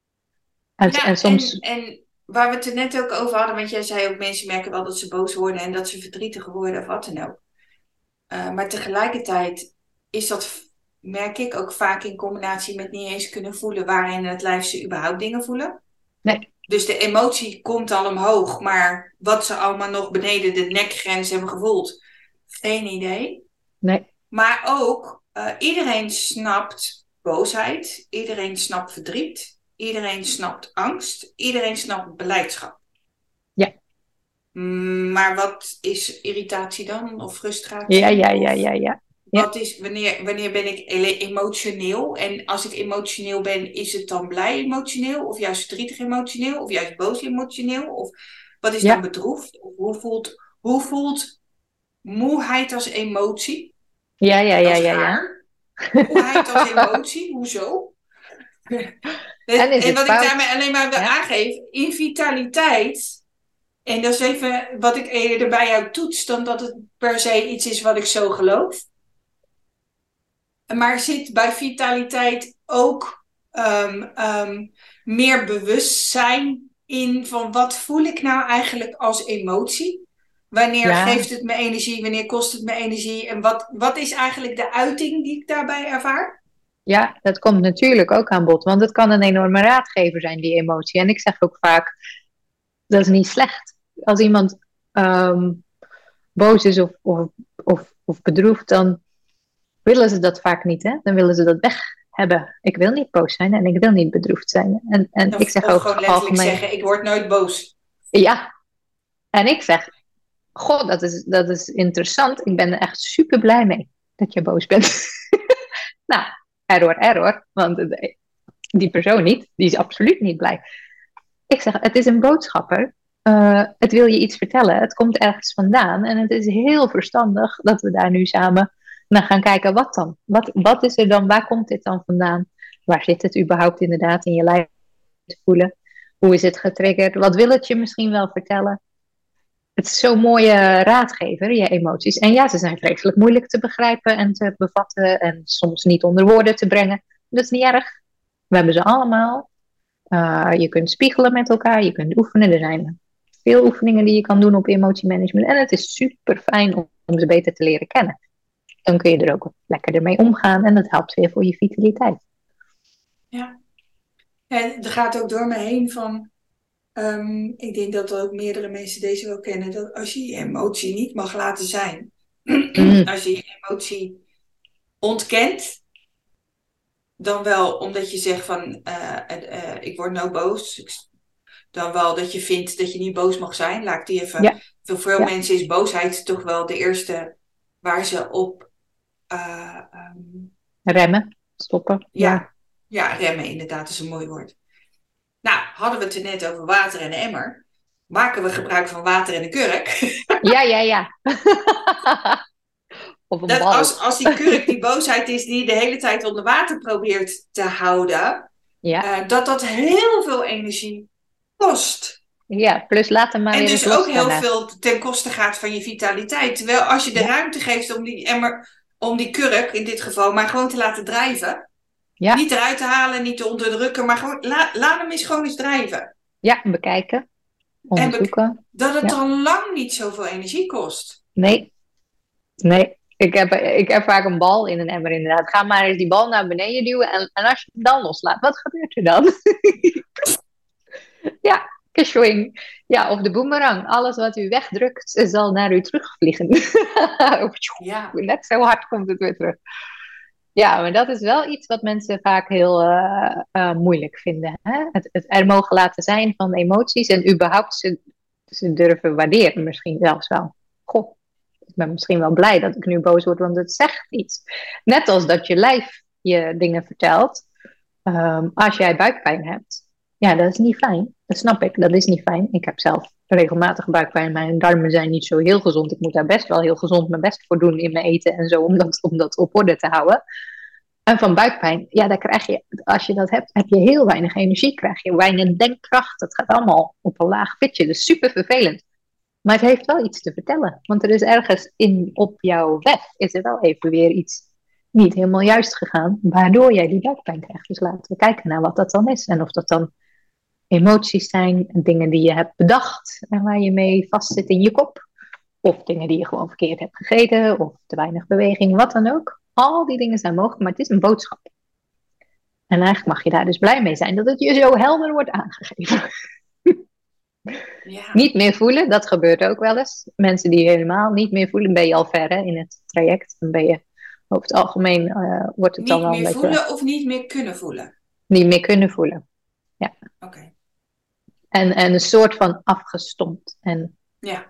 En waar we het er net ook over hadden, want jij zei ook, mensen merken wel dat ze boos worden en dat ze verdrietig worden of wat dan ook. Maar tegelijkertijd is dat, merk ik, ook vaak in combinatie met niet eens kunnen voelen waarin het lijf ze überhaupt dingen voelen. Nee. Dus de emotie komt al omhoog, maar wat ze allemaal nog beneden de nekgrens hebben gevoeld, geen idee. Nee. Maar ook, iedereen snapt boosheid, iedereen snapt verdriet, iedereen snapt angst, iedereen snapt beleidschap. Ja. Maar wat is irritatie dan? Of frustratie? Ja. wat is, wanneer ben ik emotioneel? En als ik emotioneel ben, is het dan blij emotioneel? Of juist verdrietig emotioneel? Of juist boos emotioneel? Of wat is dan bedroefd? Of hoe voelt moeheid als emotie? Dat is raar. Moeheid als emotie, hoezo? En wat ik daarmee alleen maar wil aangeven, in vitaliteit, en dat is even wat ik eerder bij jou toets, dan dat het per se iets is wat ik zo geloof. Maar zit bij vitaliteit ook meer bewustzijn in van wat voel ik nou eigenlijk als emotie? Wanneer geeft het me energie? Wanneer kost het me energie? En wat is eigenlijk de uiting die ik daarbij ervaar? Ja, dat komt natuurlijk ook aan bod. Want het kan een enorme raadgever zijn, die emotie. En ik zeg ook vaak, dat is niet slecht. Als iemand boos is of bedroefd, dan willen ze dat vaak niet. Hè? Dan willen ze dat weg hebben. Ik wil niet boos zijn en ik wil niet bedroefd zijn. En ik zeg ook gewoon letterlijk zeggen, ik word nooit boos. Ja, en ik zeg, goh, dat is interessant. Ik ben er echt super blij mee dat je boos bent. Nou, error, want die persoon niet, die is absoluut niet blij. Ik zeg, het is een boodschapper. Het wil je iets vertellen. Het komt ergens vandaan. En het is heel verstandig dat we daar nu samen naar gaan kijken. Wat dan? Wat is er dan? Waar komt dit dan vandaan? Waar zit het überhaupt inderdaad in je lijf te voelen? Hoe is het getriggerd? Wat wil het je misschien wel vertellen? Het is zo'n mooie raadgever, je emoties. En ja, ze zijn vreselijk moeilijk te begrijpen en te bevatten. En soms niet onder woorden te brengen. Dat is niet erg. We hebben ze allemaal. Je kunt spiegelen met elkaar. Je kunt oefenen. Er zijn veel oefeningen die je kan doen op emotiemanagement. En het is super fijn om ze beter te leren kennen. Dan kun je er ook lekker ermee omgaan. En dat helpt weer voor je vitaliteit. Ja. En er gaat ook door me heen van... ik denk dat ook meerdere mensen deze wel kennen. Dat als je je emotie niet mag laten zijn. Als je je emotie ontkent. Dan wel omdat je zegt van... ik word nou boos. Dan wel dat je vindt dat je niet boos mag zijn. Laat ik die even... Ja. Voor veel mensen is boosheid toch wel de eerste... waar ze op... remmen, stoppen. Ja, remmen inderdaad is een mooi woord. Nou, hadden we het er net over water en een emmer. Maken we gebruik van water en een kurk? Ja. Of een bal. Als die kurk die boosheid is die je de hele tijd onder water probeert te houden. Ja. Dat heel veel energie kost. Ja, plus laat maar. En dus ook heel veel ten koste gaat van je vitaliteit. Terwijl als je de ruimte geeft om die emmer, om die kurk in dit geval, maar gewoon te laten drijven. Ja. Niet eruit te halen, niet te onderdrukken, maar gewoon laat hem eens gewoon eens drijven. Ja, bekijken. Onderzoeken. Dat het dan lang niet zoveel energie kost. Nee. Ik heb vaak een bal in een emmer inderdaad. Ga maar eens die bal naar beneden duwen en als je hem dan loslaat, wat gebeurt er dan? Ja, swing. Ja, of de boemerang. Alles wat u wegdrukt, zal naar u terugvliegen. Ja. Net zo hard komt het weer terug. Ja, maar dat is wel iets wat mensen vaak heel moeilijk vinden. Hè? Het er mogen laten zijn van emoties en überhaupt ze durven waarderen misschien zelfs wel. Goh, ik ben misschien wel blij dat ik nu boos word, want het zegt iets. Net als dat je lijf je dingen vertelt. Als jij buikpijn hebt, ja, dat is niet fijn. Dat snap ik, dat is niet fijn. Ik heb zelf regelmatig buikpijn. Mijn darmen zijn niet zo heel gezond. Ik moet daar best wel heel gezond mijn best voor doen in mijn eten en zo, om dat op orde te houden. En van buikpijn, ja, daar krijg je, als je dat hebt, heb je heel weinig energie, krijg je weinig denkkracht. Het gaat allemaal op een laag pitje, dus super vervelend. Maar het heeft wel iets te vertellen, want er is ergens op jouw weg, is er wel even weer iets niet helemaal juist gegaan, waardoor jij die buikpijn krijgt. Dus laten we kijken naar wat dat dan is en of dat dan emoties zijn, dingen die je hebt bedacht en waar je mee vastzit in je kop. Of dingen die je gewoon verkeerd hebt gegeten, of te weinig beweging, wat dan ook. Al die dingen zijn mogelijk, maar het is een boodschap. En eigenlijk mag je daar dus blij mee zijn dat het je zo helder wordt aangegeven. Ja. Niet meer voelen, dat gebeurt ook wel eens. Mensen die helemaal niet meer voelen, ben je al ver hè, in het traject. Dan ben je over het algemeen, wordt het dan wel een beetje... Niet meer voelen of niet meer kunnen voelen? Niet meer kunnen voelen, ja. Oké. En een soort van afgestompt. En ja.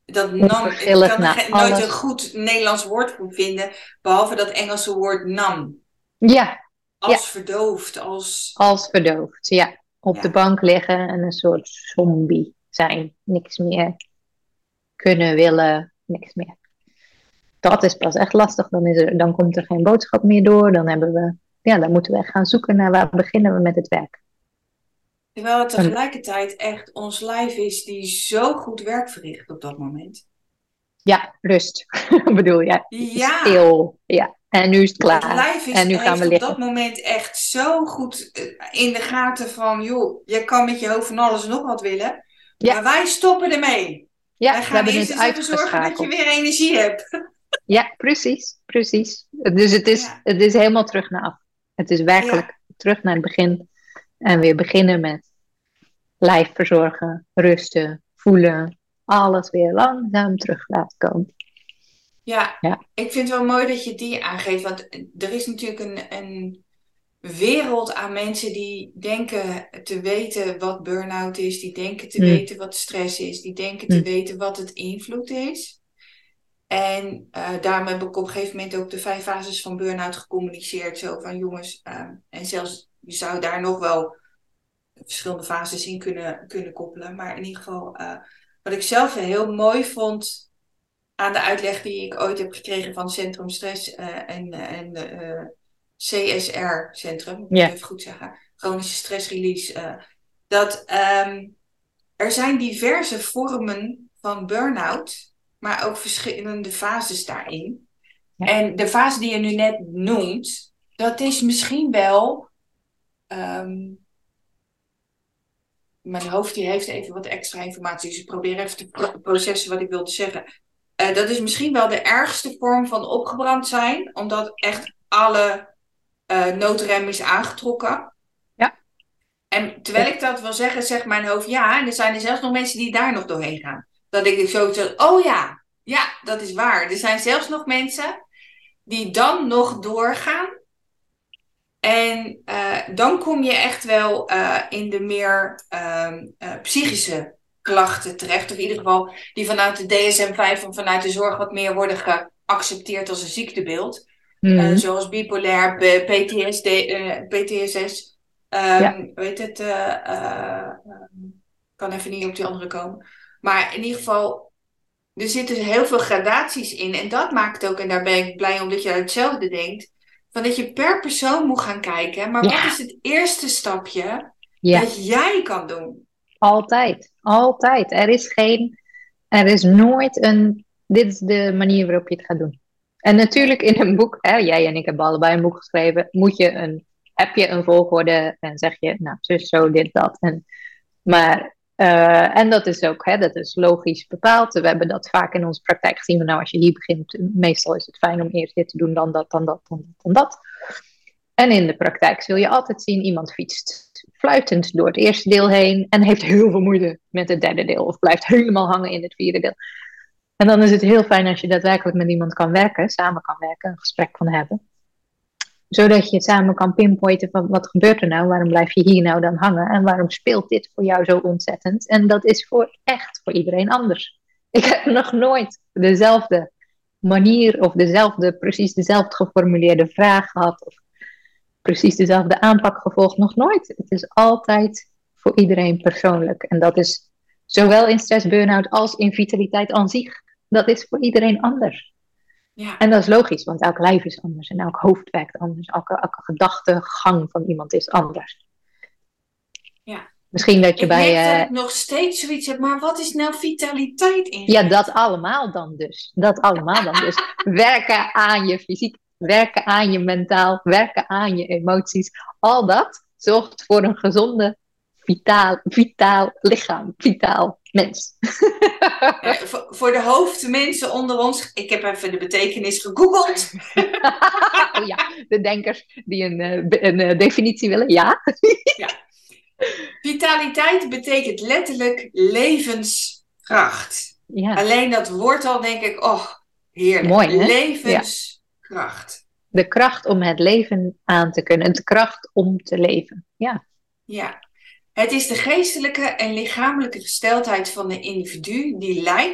dat nam, ik onverschillig kan naar nooit een alles. goed Nederlands woord voor vinden, behalve dat Engelse woord nam. Ja, ja, Als verdoofd, als... als verdoofd. Ja, op de Ja, bank liggen en een soort zombie zijn. Niks meer kunnen, willen, niks meer. Dat is pas echt lastig. Dan komt er geen boodschap meer door. Dan moeten we echt gaan zoeken naar waar beginnen we met het werk. terwijl het En, tegelijkertijd echt ons lijf is die zo goed werk verricht op dat moment. ja, rust. Bedoel jij? Ja, Stil. Ja. En nu is het het klaar. lijf En nu gaan we heeft op dat liggen. moment echt zo goed in de gaten van, joh, je kan met je hoofd van alles en nog wat willen, Ja, maar wij stoppen ermee. Wij ja, we gaan hebben eerst het eens even zorgen dat je uitgeschakeld. weer energie hebt. Ja, precies, precies. Dus Ja, het is helemaal terug naar af. Het is ja, werkelijk terug naar het begin. En weer beginnen met lijf verzorgen, rusten, voelen. Alles weer langzaam terug laten komen. ja. Ja. Ik vind het wel mooi dat je die aangeeft, want er is natuurlijk een wereld aan mensen die denken te weten wat burn-out is, die denken te Mm, weten wat stress is, die denken te mm, weten wat het invloed is. En daarom heb ik op een gegeven moment ook de 5 fases van burn-out gecommuniceerd. Zo van jongens, en zelfs je zou daar nog wel verschillende fases in kunnen koppelen. Maar in ieder geval, wat ik zelf heel mooi vond aan de uitleg die ik ooit heb gekregen van Centrum Stress en CSR Centrum, moet ik het ja, even goed zeggen, chronische stressrelease, dat er zijn diverse vormen van burn-out, maar ook verschillende fases daarin. ja. En de fase die je nu net noemt, dat is misschien wel, mijn hoofd die heeft even wat extra informatie, dus ik probeer even te processen wat ik wilde zeggen. Dat is misschien wel de ergste vorm van opgebrand zijn, omdat echt alle noodrem is aangetrokken. Ja. En terwijl ik dat wil zeggen, zegt mijn hoofd ja. En er zijn er zelfs nog mensen die daar nog doorheen gaan. Dat ik zo zeg, oh ja, ja, dat is waar. Er zijn zelfs nog mensen die dan nog doorgaan. En dan kom je echt wel in de meer psychische klachten terecht. Of in ieder geval die vanuit de DSM-5 of vanuit de zorg wat meer worden geaccepteerd als een ziektebeeld. Mm, Zoals bipolair, PTSD, PTSS. ja, Weet het, kan even niet op die andere komen. Maar in ieder geval, er zitten heel veel gradaties in. En dat maakt ook, en daar ben ik blij om dat je hetzelfde denkt, van dat je per persoon moet gaan kijken. Maar wat ja, is het eerste stapje ja. dat jij kan doen? Altijd, altijd. Er is nooit dit is de manier waarop je het gaat doen. En natuurlijk in een boek, hè, jij en ik hebben allebei een boek geschreven, heb je een volgorde en zeg je, nou, zo, dit, dat. En dat is ook, hè, dat is logisch bepaald. We hebben dat vaak in onze praktijk gezien. Maar nou, als je hier begint, meestal is het fijn om eerst dit te doen, dan dat, dan dat, dan dat, dan dat. En in de praktijk zul je altijd zien, iemand fietst fluitend door het eerste deel heen en heeft heel veel moeite met het derde deel. Of blijft helemaal hangen in het vierde deel. En dan is het heel fijn als je daadwerkelijk met iemand kan werken, samen kan werken, een gesprek kan hebben. Zodat je samen kan pinpointen van wat gebeurt er nou, waarom blijf je hier nou dan hangen en waarom speelt dit voor jou zo ontzettend. En dat is echt voor iedereen anders. Ik heb nog nooit dezelfde manier of precies dezelfde geformuleerde vraag gehad of precies dezelfde aanpak gevolgd. Nog nooit. Het is altijd voor iedereen persoonlijk. En dat is zowel in stress, burn-out als in vitaliteit aan zich. Dat is voor iedereen anders. Ja. En dat is logisch, want elk lijf is anders en elk hoofd werkt anders. Elke gedachtegang van iemand is anders. Ja. Misschien dat je Ik merk dat ik nog steeds zoiets heb, maar wat is nou vitaliteit in? Ja, dat allemaal dan dus. Dat allemaal dan dus. Werken aan je fysiek, werken aan je mentaal, werken aan je emoties. Al dat zorgt voor een gezonde, vitaal lichaam, vitaal mens. Voor de hoofdmensen onder ons, ik heb even de betekenis gegoogeld. Oh ja, de denkers die een definitie willen, ja. Ja. Vitaliteit betekent letterlijk levenskracht. Ja. Alleen dat woord al denk ik, oh, heerlijk. Mooi, hè? Levenskracht. Ja. De kracht om het leven aan te kunnen. De kracht om te leven. Ja. Ja. Het is de geestelijke en lichamelijke gesteldheid van de individu die leidt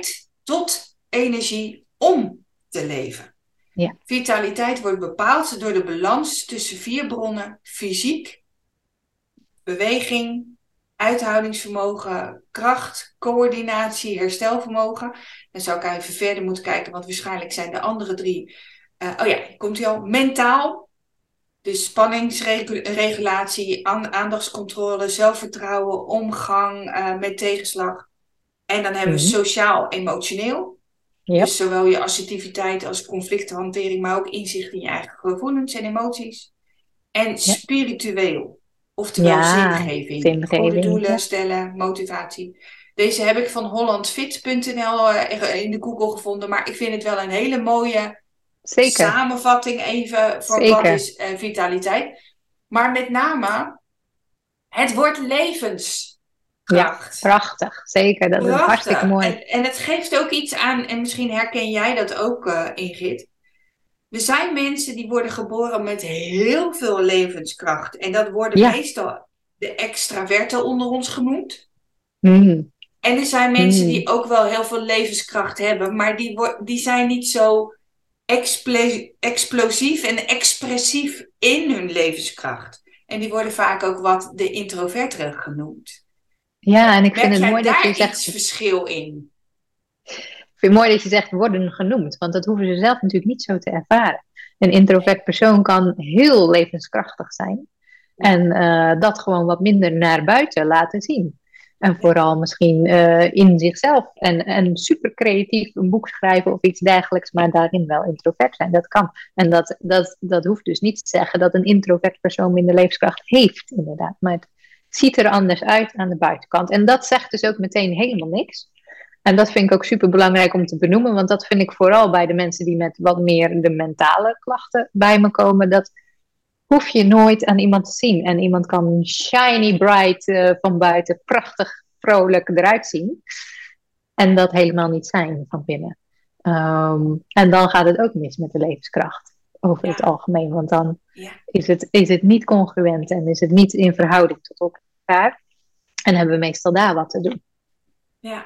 tot energie om te leven. Ja. Vitaliteit wordt bepaald door de balans tussen 4 bronnen: fysiek, beweging, uithoudingsvermogen, kracht, coördinatie, herstelvermogen. Dan zou ik even verder moeten kijken, want waarschijnlijk zijn de andere 3... komt ie al. Mentaal. Dus spanningsregulatie, aandachtscontrole, zelfvertrouwen, omgang met tegenslag. En dan hebben we sociaal-emotioneel. Yep. Dus zowel je assertiviteit als conflicthantering, maar ook inzicht in je eigen gevoelens en emoties. En spiritueel. Oftewel zingeving. Goede doelen stellen, motivatie. Deze heb ik van hollandfit.nl in de Google gevonden. Maar ik vind het wel een hele mooie samenvatting even voor wat is vitaliteit. Maar met name het woord levenskracht. Ja, prachtig. Zeker, dat is hartstikke mooi. En het geeft ook iets aan, en misschien herken jij dat ook, Ingrid. Er zijn mensen die worden geboren met heel veel levenskracht. En dat worden meestal de extraverten onder ons genoemd. En er zijn mensen die ook wel heel veel levenskracht hebben. Maar die zijn niet zo explosief en expressief in hun levenskracht. En die worden vaak ook wat de introverteren genoemd. Ja, en ik vind het mooi dat je zegt... iets verschil in? Ik vind het mooi dat je zegt worden genoemd, want dat hoeven ze zelf natuurlijk niet zo te ervaren. Een introvert persoon kan heel levenskrachtig zijn en dat gewoon wat minder naar buiten laten zien. En vooral misschien in zichzelf en super creatief een boek schrijven of iets dergelijks, maar daarin wel introvert zijn. Dat kan. En dat hoeft dus niet te zeggen dat een introvert persoon minder levenskracht heeft, inderdaad. Maar het ziet er anders uit aan de buitenkant. En dat zegt dus ook meteen helemaal niks. En dat vind ik ook super belangrijk om te benoemen, want dat vind ik vooral bij de mensen die met wat meer de mentale klachten bij me komen. Dat hoef je nooit aan iemand te zien. En iemand kan shiny bright van buiten, prachtig vrolijk eruit zien. En dat helemaal niet zijn van binnen. En dan gaat het ook mis met de levenskracht over het algemeen. Want dan is het niet congruent en is het niet in verhouding tot elkaar. En hebben we meestal daar wat te doen. Ja.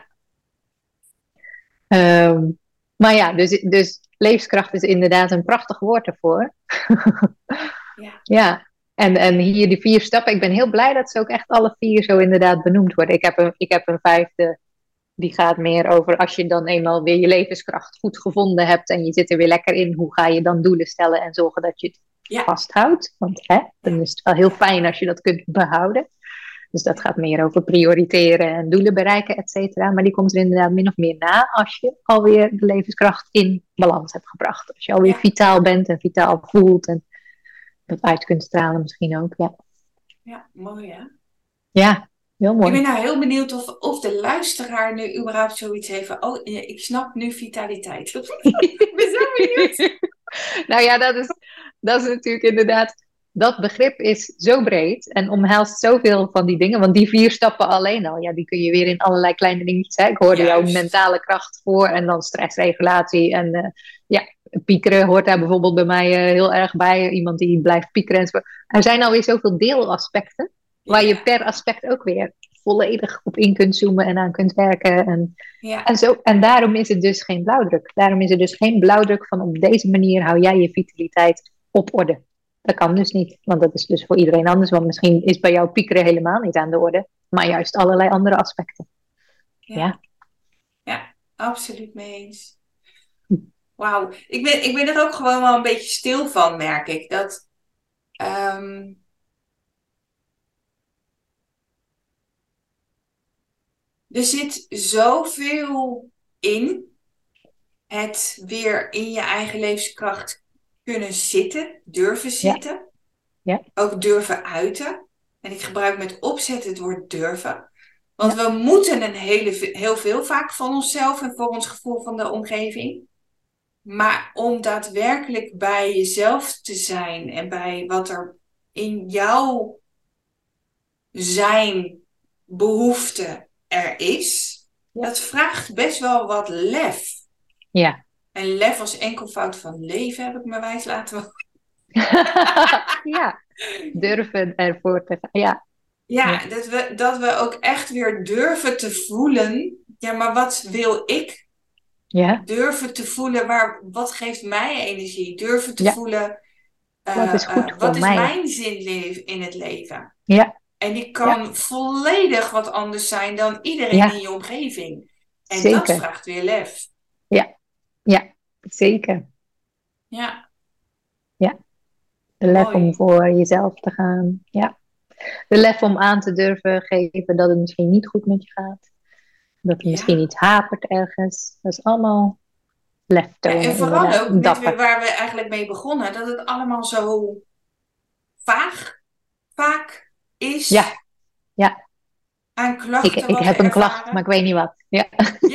Maar ja, dus levenskracht is inderdaad een prachtig woord ervoor. Ja. En hier die 4 stappen. Ik ben heel blij dat ze ook echt alle 4 zo inderdaad benoemd worden. Ik heb een 5e, die gaat meer over als je dan eenmaal weer je levenskracht goed gevonden hebt en je zit er weer lekker in. Hoe ga je dan doelen stellen en zorgen dat je het vasthoudt? Want dan is het wel heel fijn als je dat kunt behouden. Dus dat gaat meer over prioriteren en doelen bereiken, et cetera. Maar die komt er inderdaad min of meer na als je alweer de levenskracht in balans hebt gebracht. Als je alweer vitaal bent en vitaal voelt en dat uit kunt stralen misschien ook. Ja, mooi hè? Ja, heel mooi. Ik ben nou heel benieuwd of de luisteraar nu überhaupt zoiets heeft van, oh, ik snap nu vitaliteit. Ik ben zo benieuwd. Nou ja, dat is natuurlijk inderdaad... Dat begrip is zo breed en omhelst zoveel van die dingen. Want die 4 stappen alleen al, die kun je weer in allerlei kleine dingetjes. Hè? Ik hoorde jouw mentale kracht voor en dan stressregulatie. En piekeren hoort daar bijvoorbeeld bij mij heel erg bij. Iemand die blijft piekeren enzovoort. Er zijn alweer zoveel deelaspecten waar je per aspect ook weer volledig op in kunt zoomen en aan kunt werken. En daarom is het dus geen blauwdruk. Daarom is er dus geen blauwdruk van op deze manier hou jij je vitaliteit op orde. Dat kan dus niet, want dat is dus voor iedereen anders. Want misschien is bij jou piekeren helemaal niet aan de orde, maar juist allerlei andere aspecten. Ja, absoluut mee eens. Wauw, ik ben er ook gewoon wel een beetje stil van, merk ik. Dat er zit zoveel in het weer in je eigen levenskracht kunnen zitten, durven zitten. Ja. Ook durven uiten. En ik gebruik met opzet het woord durven. Want we moeten heel veel vaak van onszelf en voor ons gevoel van de omgeving. Maar om daadwerkelijk bij jezelf te zijn en bij wat er in jouw zijn behoefte er is, dat vraagt best wel wat lef. Ja. En lef als enkelvoud van leven heb ik me wijs laten. Durven ervoor te gaan. Dat we ook echt weer durven te voelen. Ja, maar wat wil ik Durven te voelen, wat geeft mij energie? Durven te voelen, wat is goed voor wat is mij? mijn zin in het leven? Ja. En die kan volledig wat anders zijn dan iedereen in je omgeving. En Zeker. dat vraagt weer lef. Ja, zeker. Ja. Ja. De lef om voor jezelf te gaan. Ja. De lef om aan te durven geven dat het misschien niet goed met je gaat. Dat er misschien iets hapert ergens. Dat is allemaal lef tonen. En vooral ook met waar we eigenlijk mee begonnen. Dat het allemaal zo vaak is. Ja. Aan klachten ik heb een klacht, maar ik weet niet wat. Ja.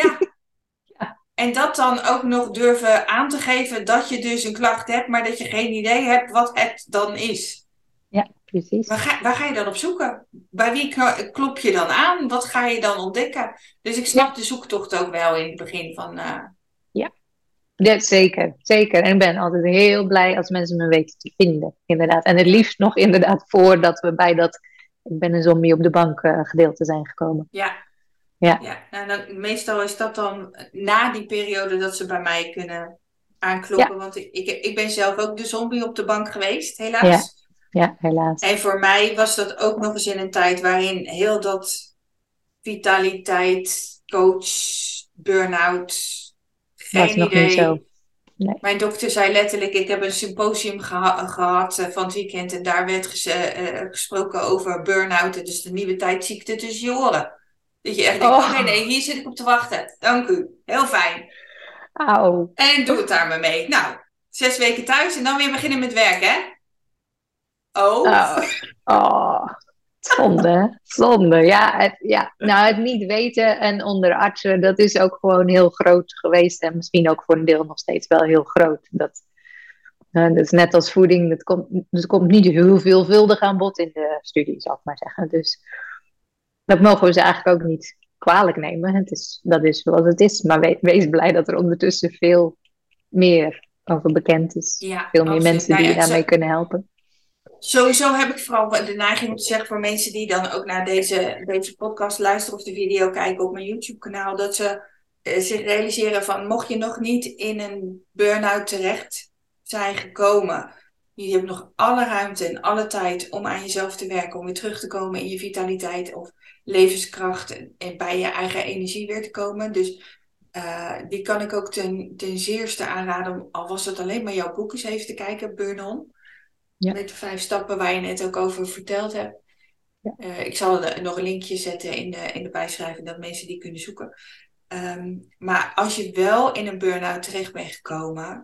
En dat dan ook nog durven aan te geven dat je dus een klacht hebt, maar dat je geen idee hebt wat het dan is. Ja, precies. Waar ga je dan op zoeken? Bij wie klop je dan aan? Wat ga je dan ontdekken? Dus ik snap de zoektocht ook wel in het begin van... Ja, zeker. Zeker. En ik ben altijd heel blij als mensen me weten te vinden. Inderdaad. En het liefst nog inderdaad voordat we bij dat ik ben een zombie op de bank gedeelte zijn gekomen. Ja. Nou, meestal is dat dan na die periode dat ze bij mij kunnen aankloppen. Want ik ben zelf ook de zombie op de bank geweest, helaas. Ja, helaas. En voor mij was dat ook nog eens in een tijd waarin heel dat vitaliteit, coach, burn-out, geen idee. Niet zo. Nee. Mijn dokter zei letterlijk, ik heb een symposium gehad van het weekend en daar werd gesproken over burn-out, dus de nieuwe tijdziekte tussen je oren. Dat je echt denkt, nee, hier zit ik op te wachten. Dank u. Heel fijn. Auw. En doe het daar maar mee. Nou, 6 weken thuis en dan weer beginnen met werk, hè? Zonde. Ja, nou, het niet weten en onder artsen, dat is ook gewoon heel groot geweest. En misschien ook voor een deel nog steeds wel heel groot. Dat is net als voeding. Het komt niet heel veelvuldig aan bod in de studie, zal ik maar zeggen. Dus dat mogen we ze eigenlijk ook niet kwalijk nemen. Dat is zoals het is. Maar wees blij dat er ondertussen veel meer over bekend is. Ja, veel meer mensen die je daarmee kunnen helpen. Sowieso heb ik vooral de neiging om te zeggen voor mensen die dan ook naar deze podcast luisteren of de video kijken op mijn YouTube kanaal, dat ze zich realiseren van mocht je nog niet in een burn-out terecht zijn gekomen, je hebt nog alle ruimte en alle tijd om aan jezelf te werken, om weer terug te komen in je vitaliteit of levenskracht en bij je eigen energie weer te komen. Dus die kan ik ook ten zeerste aanraden om, al was het alleen maar jouw boek eens even te kijken, Burn On. Ja. Met de 5 stappen waar je net ook over verteld hebt. Ja. Ik zal er nog een linkje zetten in de bijschrijving, dat mensen die kunnen zoeken. Maar als je wel in een burn-out terecht bent gekomen,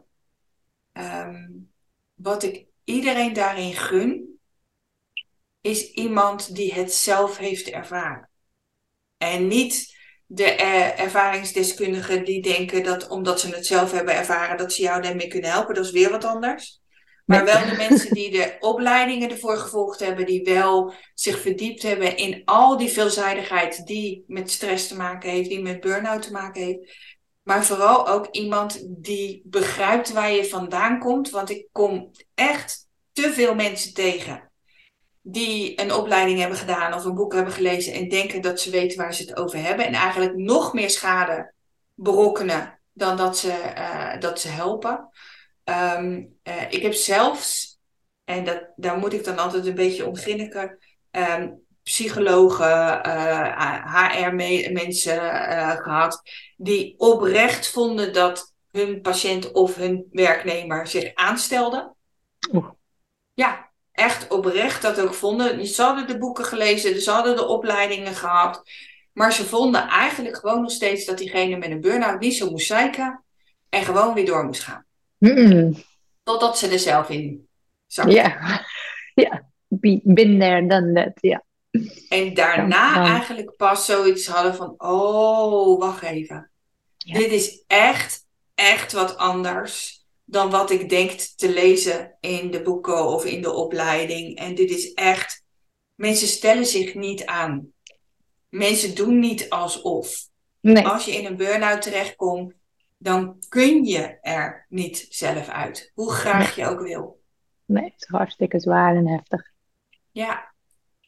wat ik iedereen daarin gun, is iemand die het zelf heeft ervaren. En niet de ervaringsdeskundigen die denken dat omdat ze het zelf hebben ervaren, dat ze jou daarmee kunnen helpen. Dat is weer wat anders. Maar wel de mensen die de opleidingen ervoor gevolgd hebben, die wel zich verdiept hebben in al die veelzijdigheid die met stress te maken heeft, die met burn-out te maken heeft. Maar vooral ook iemand die begrijpt waar je vandaan komt. Want ik kom echt te veel mensen tegen die een opleiding hebben gedaan of een boek hebben gelezen en denken dat ze weten waar ze het over hebben. En eigenlijk nog meer schade berokkenen dan dat ze helpen. Ik heb zelfs, en daar moet ik dan altijd een beetje om grinniken, psychologen, HR-mensen gehad, die oprecht vonden dat hun patiënt of hun werknemer zich aanstelde. Ja, echt oprecht dat ook vonden. Ze hadden de boeken gelezen, ze hadden de opleidingen gehad, maar ze vonden eigenlijk gewoon nog steeds dat diegene met een burn-out niet zo moest zeiken en gewoon weer door moest gaan. Totdat ze er zelf in zakten. Ja. Been there, done that, ja. En daarna eigenlijk pas zoiets hadden van, oh, wacht even. Ja. Dit is echt wat anders dan wat ik denk te lezen in de boeken of in de opleiding. En dit is echt, mensen stellen zich niet aan. Mensen doen niet alsof. Nee. Als je in een burn-out terechtkomt, dan kun je er niet zelf uit. Hoe graag je ook wil. Nee, het is hartstikke zwaar en heftig. Ja.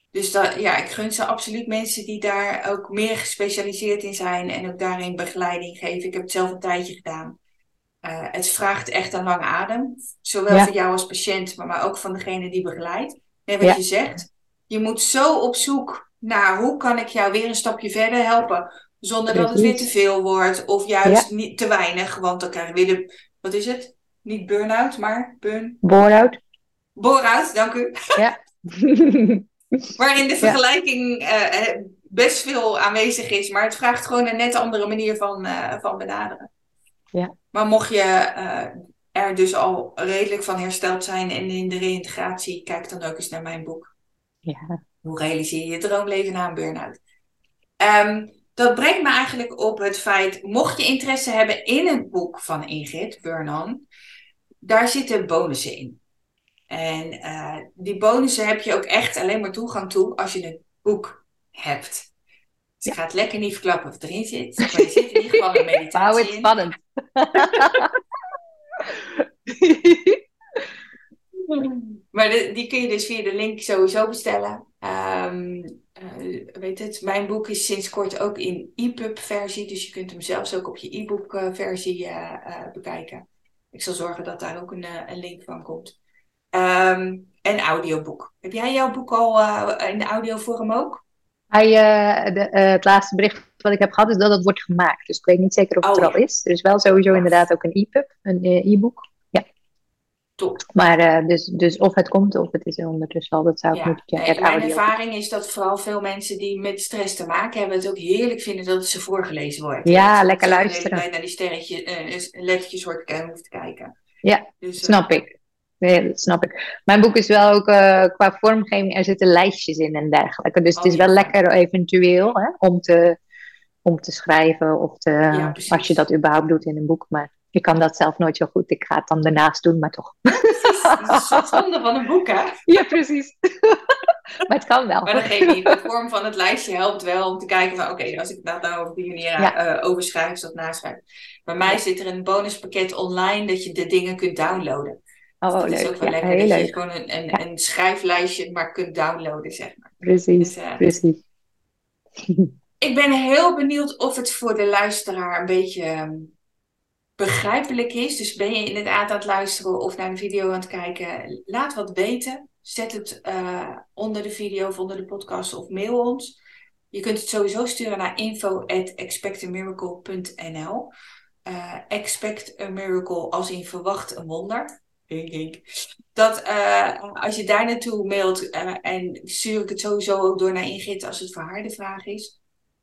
Dus ik gun ze absoluut mensen die daar ook meer gespecialiseerd in zijn en ook daarin begeleiding geven. Ik heb het zelf een tijdje gedaan. Het vraagt echt een lange adem. Zowel voor jou als patiënt, maar ook van degene die begeleidt. En wat je zegt, je moet zo op zoek naar hoe kan ik jou weer een stapje verder helpen. Zonder dat het weer te veel wordt of juist niet te weinig. Want dan krijg je weer wat is het? Niet burn-out, maar bore-out. Bore-out, dank u. Ja. Waarin de vergelijking best veel aanwezig is. Maar het vraagt gewoon een net andere manier van benaderen. Ja. Maar mocht je er dus al redelijk van hersteld zijn en in de reïntegratie, kijk dan ook eens naar mijn boek. Ja. Hoe realiseer je je droomleven na een burn-out? Dat brengt me eigenlijk op het feit, mocht je interesse hebben in het boek van Ingrid, Burn On, daar zitten bonussen in. En die bonussen heb je ook echt alleen maar toegang toe als je het boek hebt. Dus ik ga het lekker niet verklappen of erin zit. Maar je zit in ieder geval een meditatie Hou het spannend. Maar die kun je dus via de link sowieso bestellen. Mijn boek is sinds kort ook in e-pub versie. Dus je kunt hem zelfs ook op je e-book versie bekijken. Ik zal zorgen dat daar ook een link van komt. En audioboek. Heb jij jouw boek al in de audiovorm ook? Het laatste bericht wat ik heb gehad is dat het wordt gemaakt. Dus ik weet niet zeker of het er al is. Er is wel sowieso inderdaad ook een e-pub, een e-book. Ja. Top. Maar dus of het komt of het is er ondertussen al. Dat zou ik moeten checken. Mijn ervaring is dat vooral veel mensen die met stress te maken hebben het ook heerlijk vinden dat het ze voorgelezen wordt. Ja, lekker luisteren. Dat je naar die lettertjes hoort te kijken. Ja, dus, snap ik. Nee, dat snap ik. Mijn boek is wel ook qua vormgeving, er zitten lijstjes in en dergelijke. Dus het is wel lekker eventueel om te schrijven of als je dat überhaupt doet in een boek. Maar je kan dat zelf nooit zo goed. Ik ga het dan daarnaast doen, maar toch. Precies, dat is een zonde van een boek, hè? Ja, precies. Maar het kan wel. Maar dat geeft niet. De vorm van het lijstje helpt wel om te kijken van oké, als ik dat nou op die manier overschrijf, of dat naschrijf. Bij mij zit er een bonuspakket online dat je de dingen kunt downloaden. Oh, dat leuk. is ook wel lekker. Dat je gewoon een schrijflijstje maar kunt downloaden, zeg maar. Precies, dus, precies. Ik ben heel benieuwd of het voor de luisteraar een beetje begrijpelijk is. Dus ben je inderdaad aan het luisteren of naar de video aan het kijken, laat wat weten. Zet het onder de video of onder de podcast of mail ons. Je kunt het sowieso sturen naar info@expectamiracle.nl. Expect a miracle als in verwacht een wonder. Dat als je daar naartoe mailt en stuur ik het sowieso ook door naar Ingrid als het voor haar de vraag is.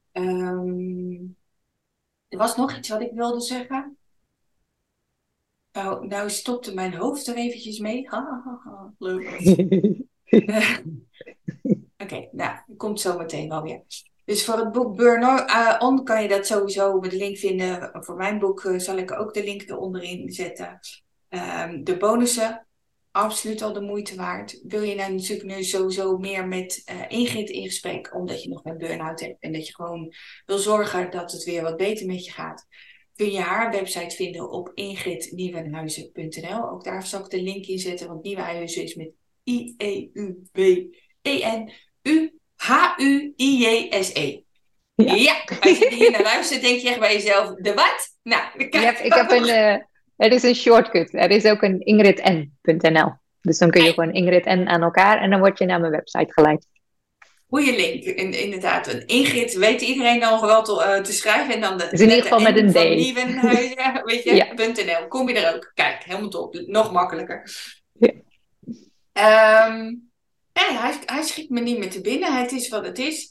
Er was nog iets wat ik wilde zeggen. Nou stopte mijn hoofd er eventjes mee. Leuk. Oké, nou, komt zo meteen wel weer. Dus voor het boek Burn On kan je dat sowieso met de link vinden. Voor mijn boek zal ik ook de link eronderin zetten. De bonussen, absoluut al de moeite waard. Wil je nou natuurlijk nu sowieso meer met Ingrid in gesprek, omdat je nog een burn-out hebt en dat je gewoon wil zorgen dat het weer wat beter met je gaat, kun je haar website vinden op ingridnieuwenhuizen.nl. Ook daar zal ik de link in zetten, want Nieuwenhuizen is met IEUWENUHUIJSE. Ja, als je hier naar luistert, denk je echt bij jezelf, de wat? Nou, er is een shortcut. Er is ook een ingridn.nl. Dus dan kun je gewoon Ingrid en aan elkaar en dan word je naar mijn website geleid. Goeie link, inderdaad. Een Ingrid weet iedereen dan wel te schrijven. En dan dus in ieder geval met een D. Nieuwenhuizen, weet je, ja. .nl. Kom je er ook. Kijk, helemaal top. Nog makkelijker. Ja. Hij schiet me niet meer te binnen. Het is wat het is.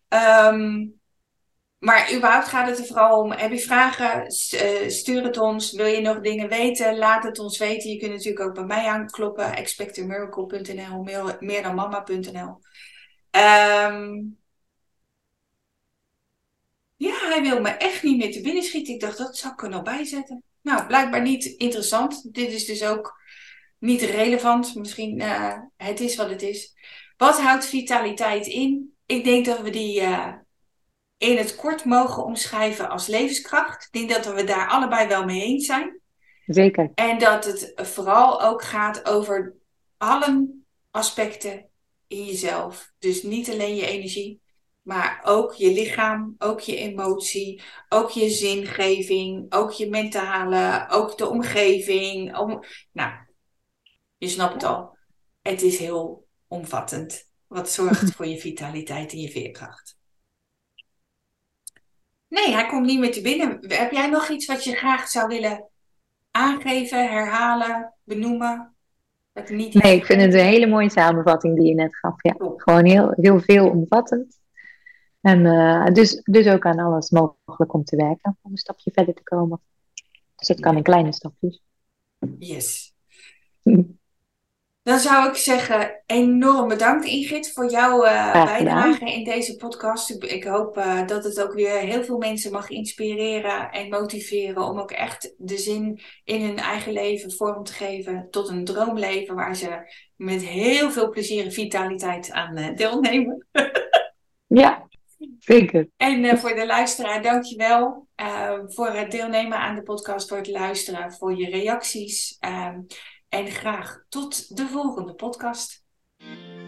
Maar überhaupt gaat het er vooral om. Heb je vragen? Stuur het ons. Wil je nog dingen weten? Laat het ons weten. Je kunt natuurlijk ook bij mij aankloppen. expectamiracle.nl, meerdanmama.nl. Hij wil me echt niet meer te binnen schieten. Ik dacht, dat zou ik er nog bij zetten. Nou, blijkbaar niet interessant. Dit is dus ook niet relevant. Misschien, het is wat het is. Wat houdt vitaliteit in? Ik denk dat we die in het kort mogen omschrijven als levenskracht. Ik denk dat we daar allebei wel mee eens zijn. Zeker. En dat het vooral ook gaat over alle aspecten in jezelf. Dus niet alleen je energie, maar ook je lichaam, ook je emotie, ook je zingeving, ook je mentale, ook de omgeving. Nou, je snapt het al. Het is heel omvattend. Wat zorgt voor je vitaliteit en je veerkracht. Nee, hij komt niet met je binnen. Heb jij nog iets wat je graag zou willen aangeven, herhalen, benoemen? Nee, ik vind het een hele mooie samenvatting die je net gaf. Ja. Gewoon heel, heel veel omvattend. En dus ook aan alles mogelijk om te werken, om een stapje verder te komen. Dus dat kan in kleine stapjes. Yes. Dan zou ik zeggen, enorm bedankt Ingrid voor jouw bijdrage in deze podcast. Ik hoop dat het ook weer heel veel mensen mag inspireren en motiveren om ook echt de zin in hun eigen leven vorm te geven tot een droomleven waar ze met heel veel plezier en vitaliteit aan deelnemen. Ja, zeker. En voor de luisteraar, dankjewel voor het deelnemen aan de podcast, voor het luisteren, voor je reacties. En graag tot de volgende podcast.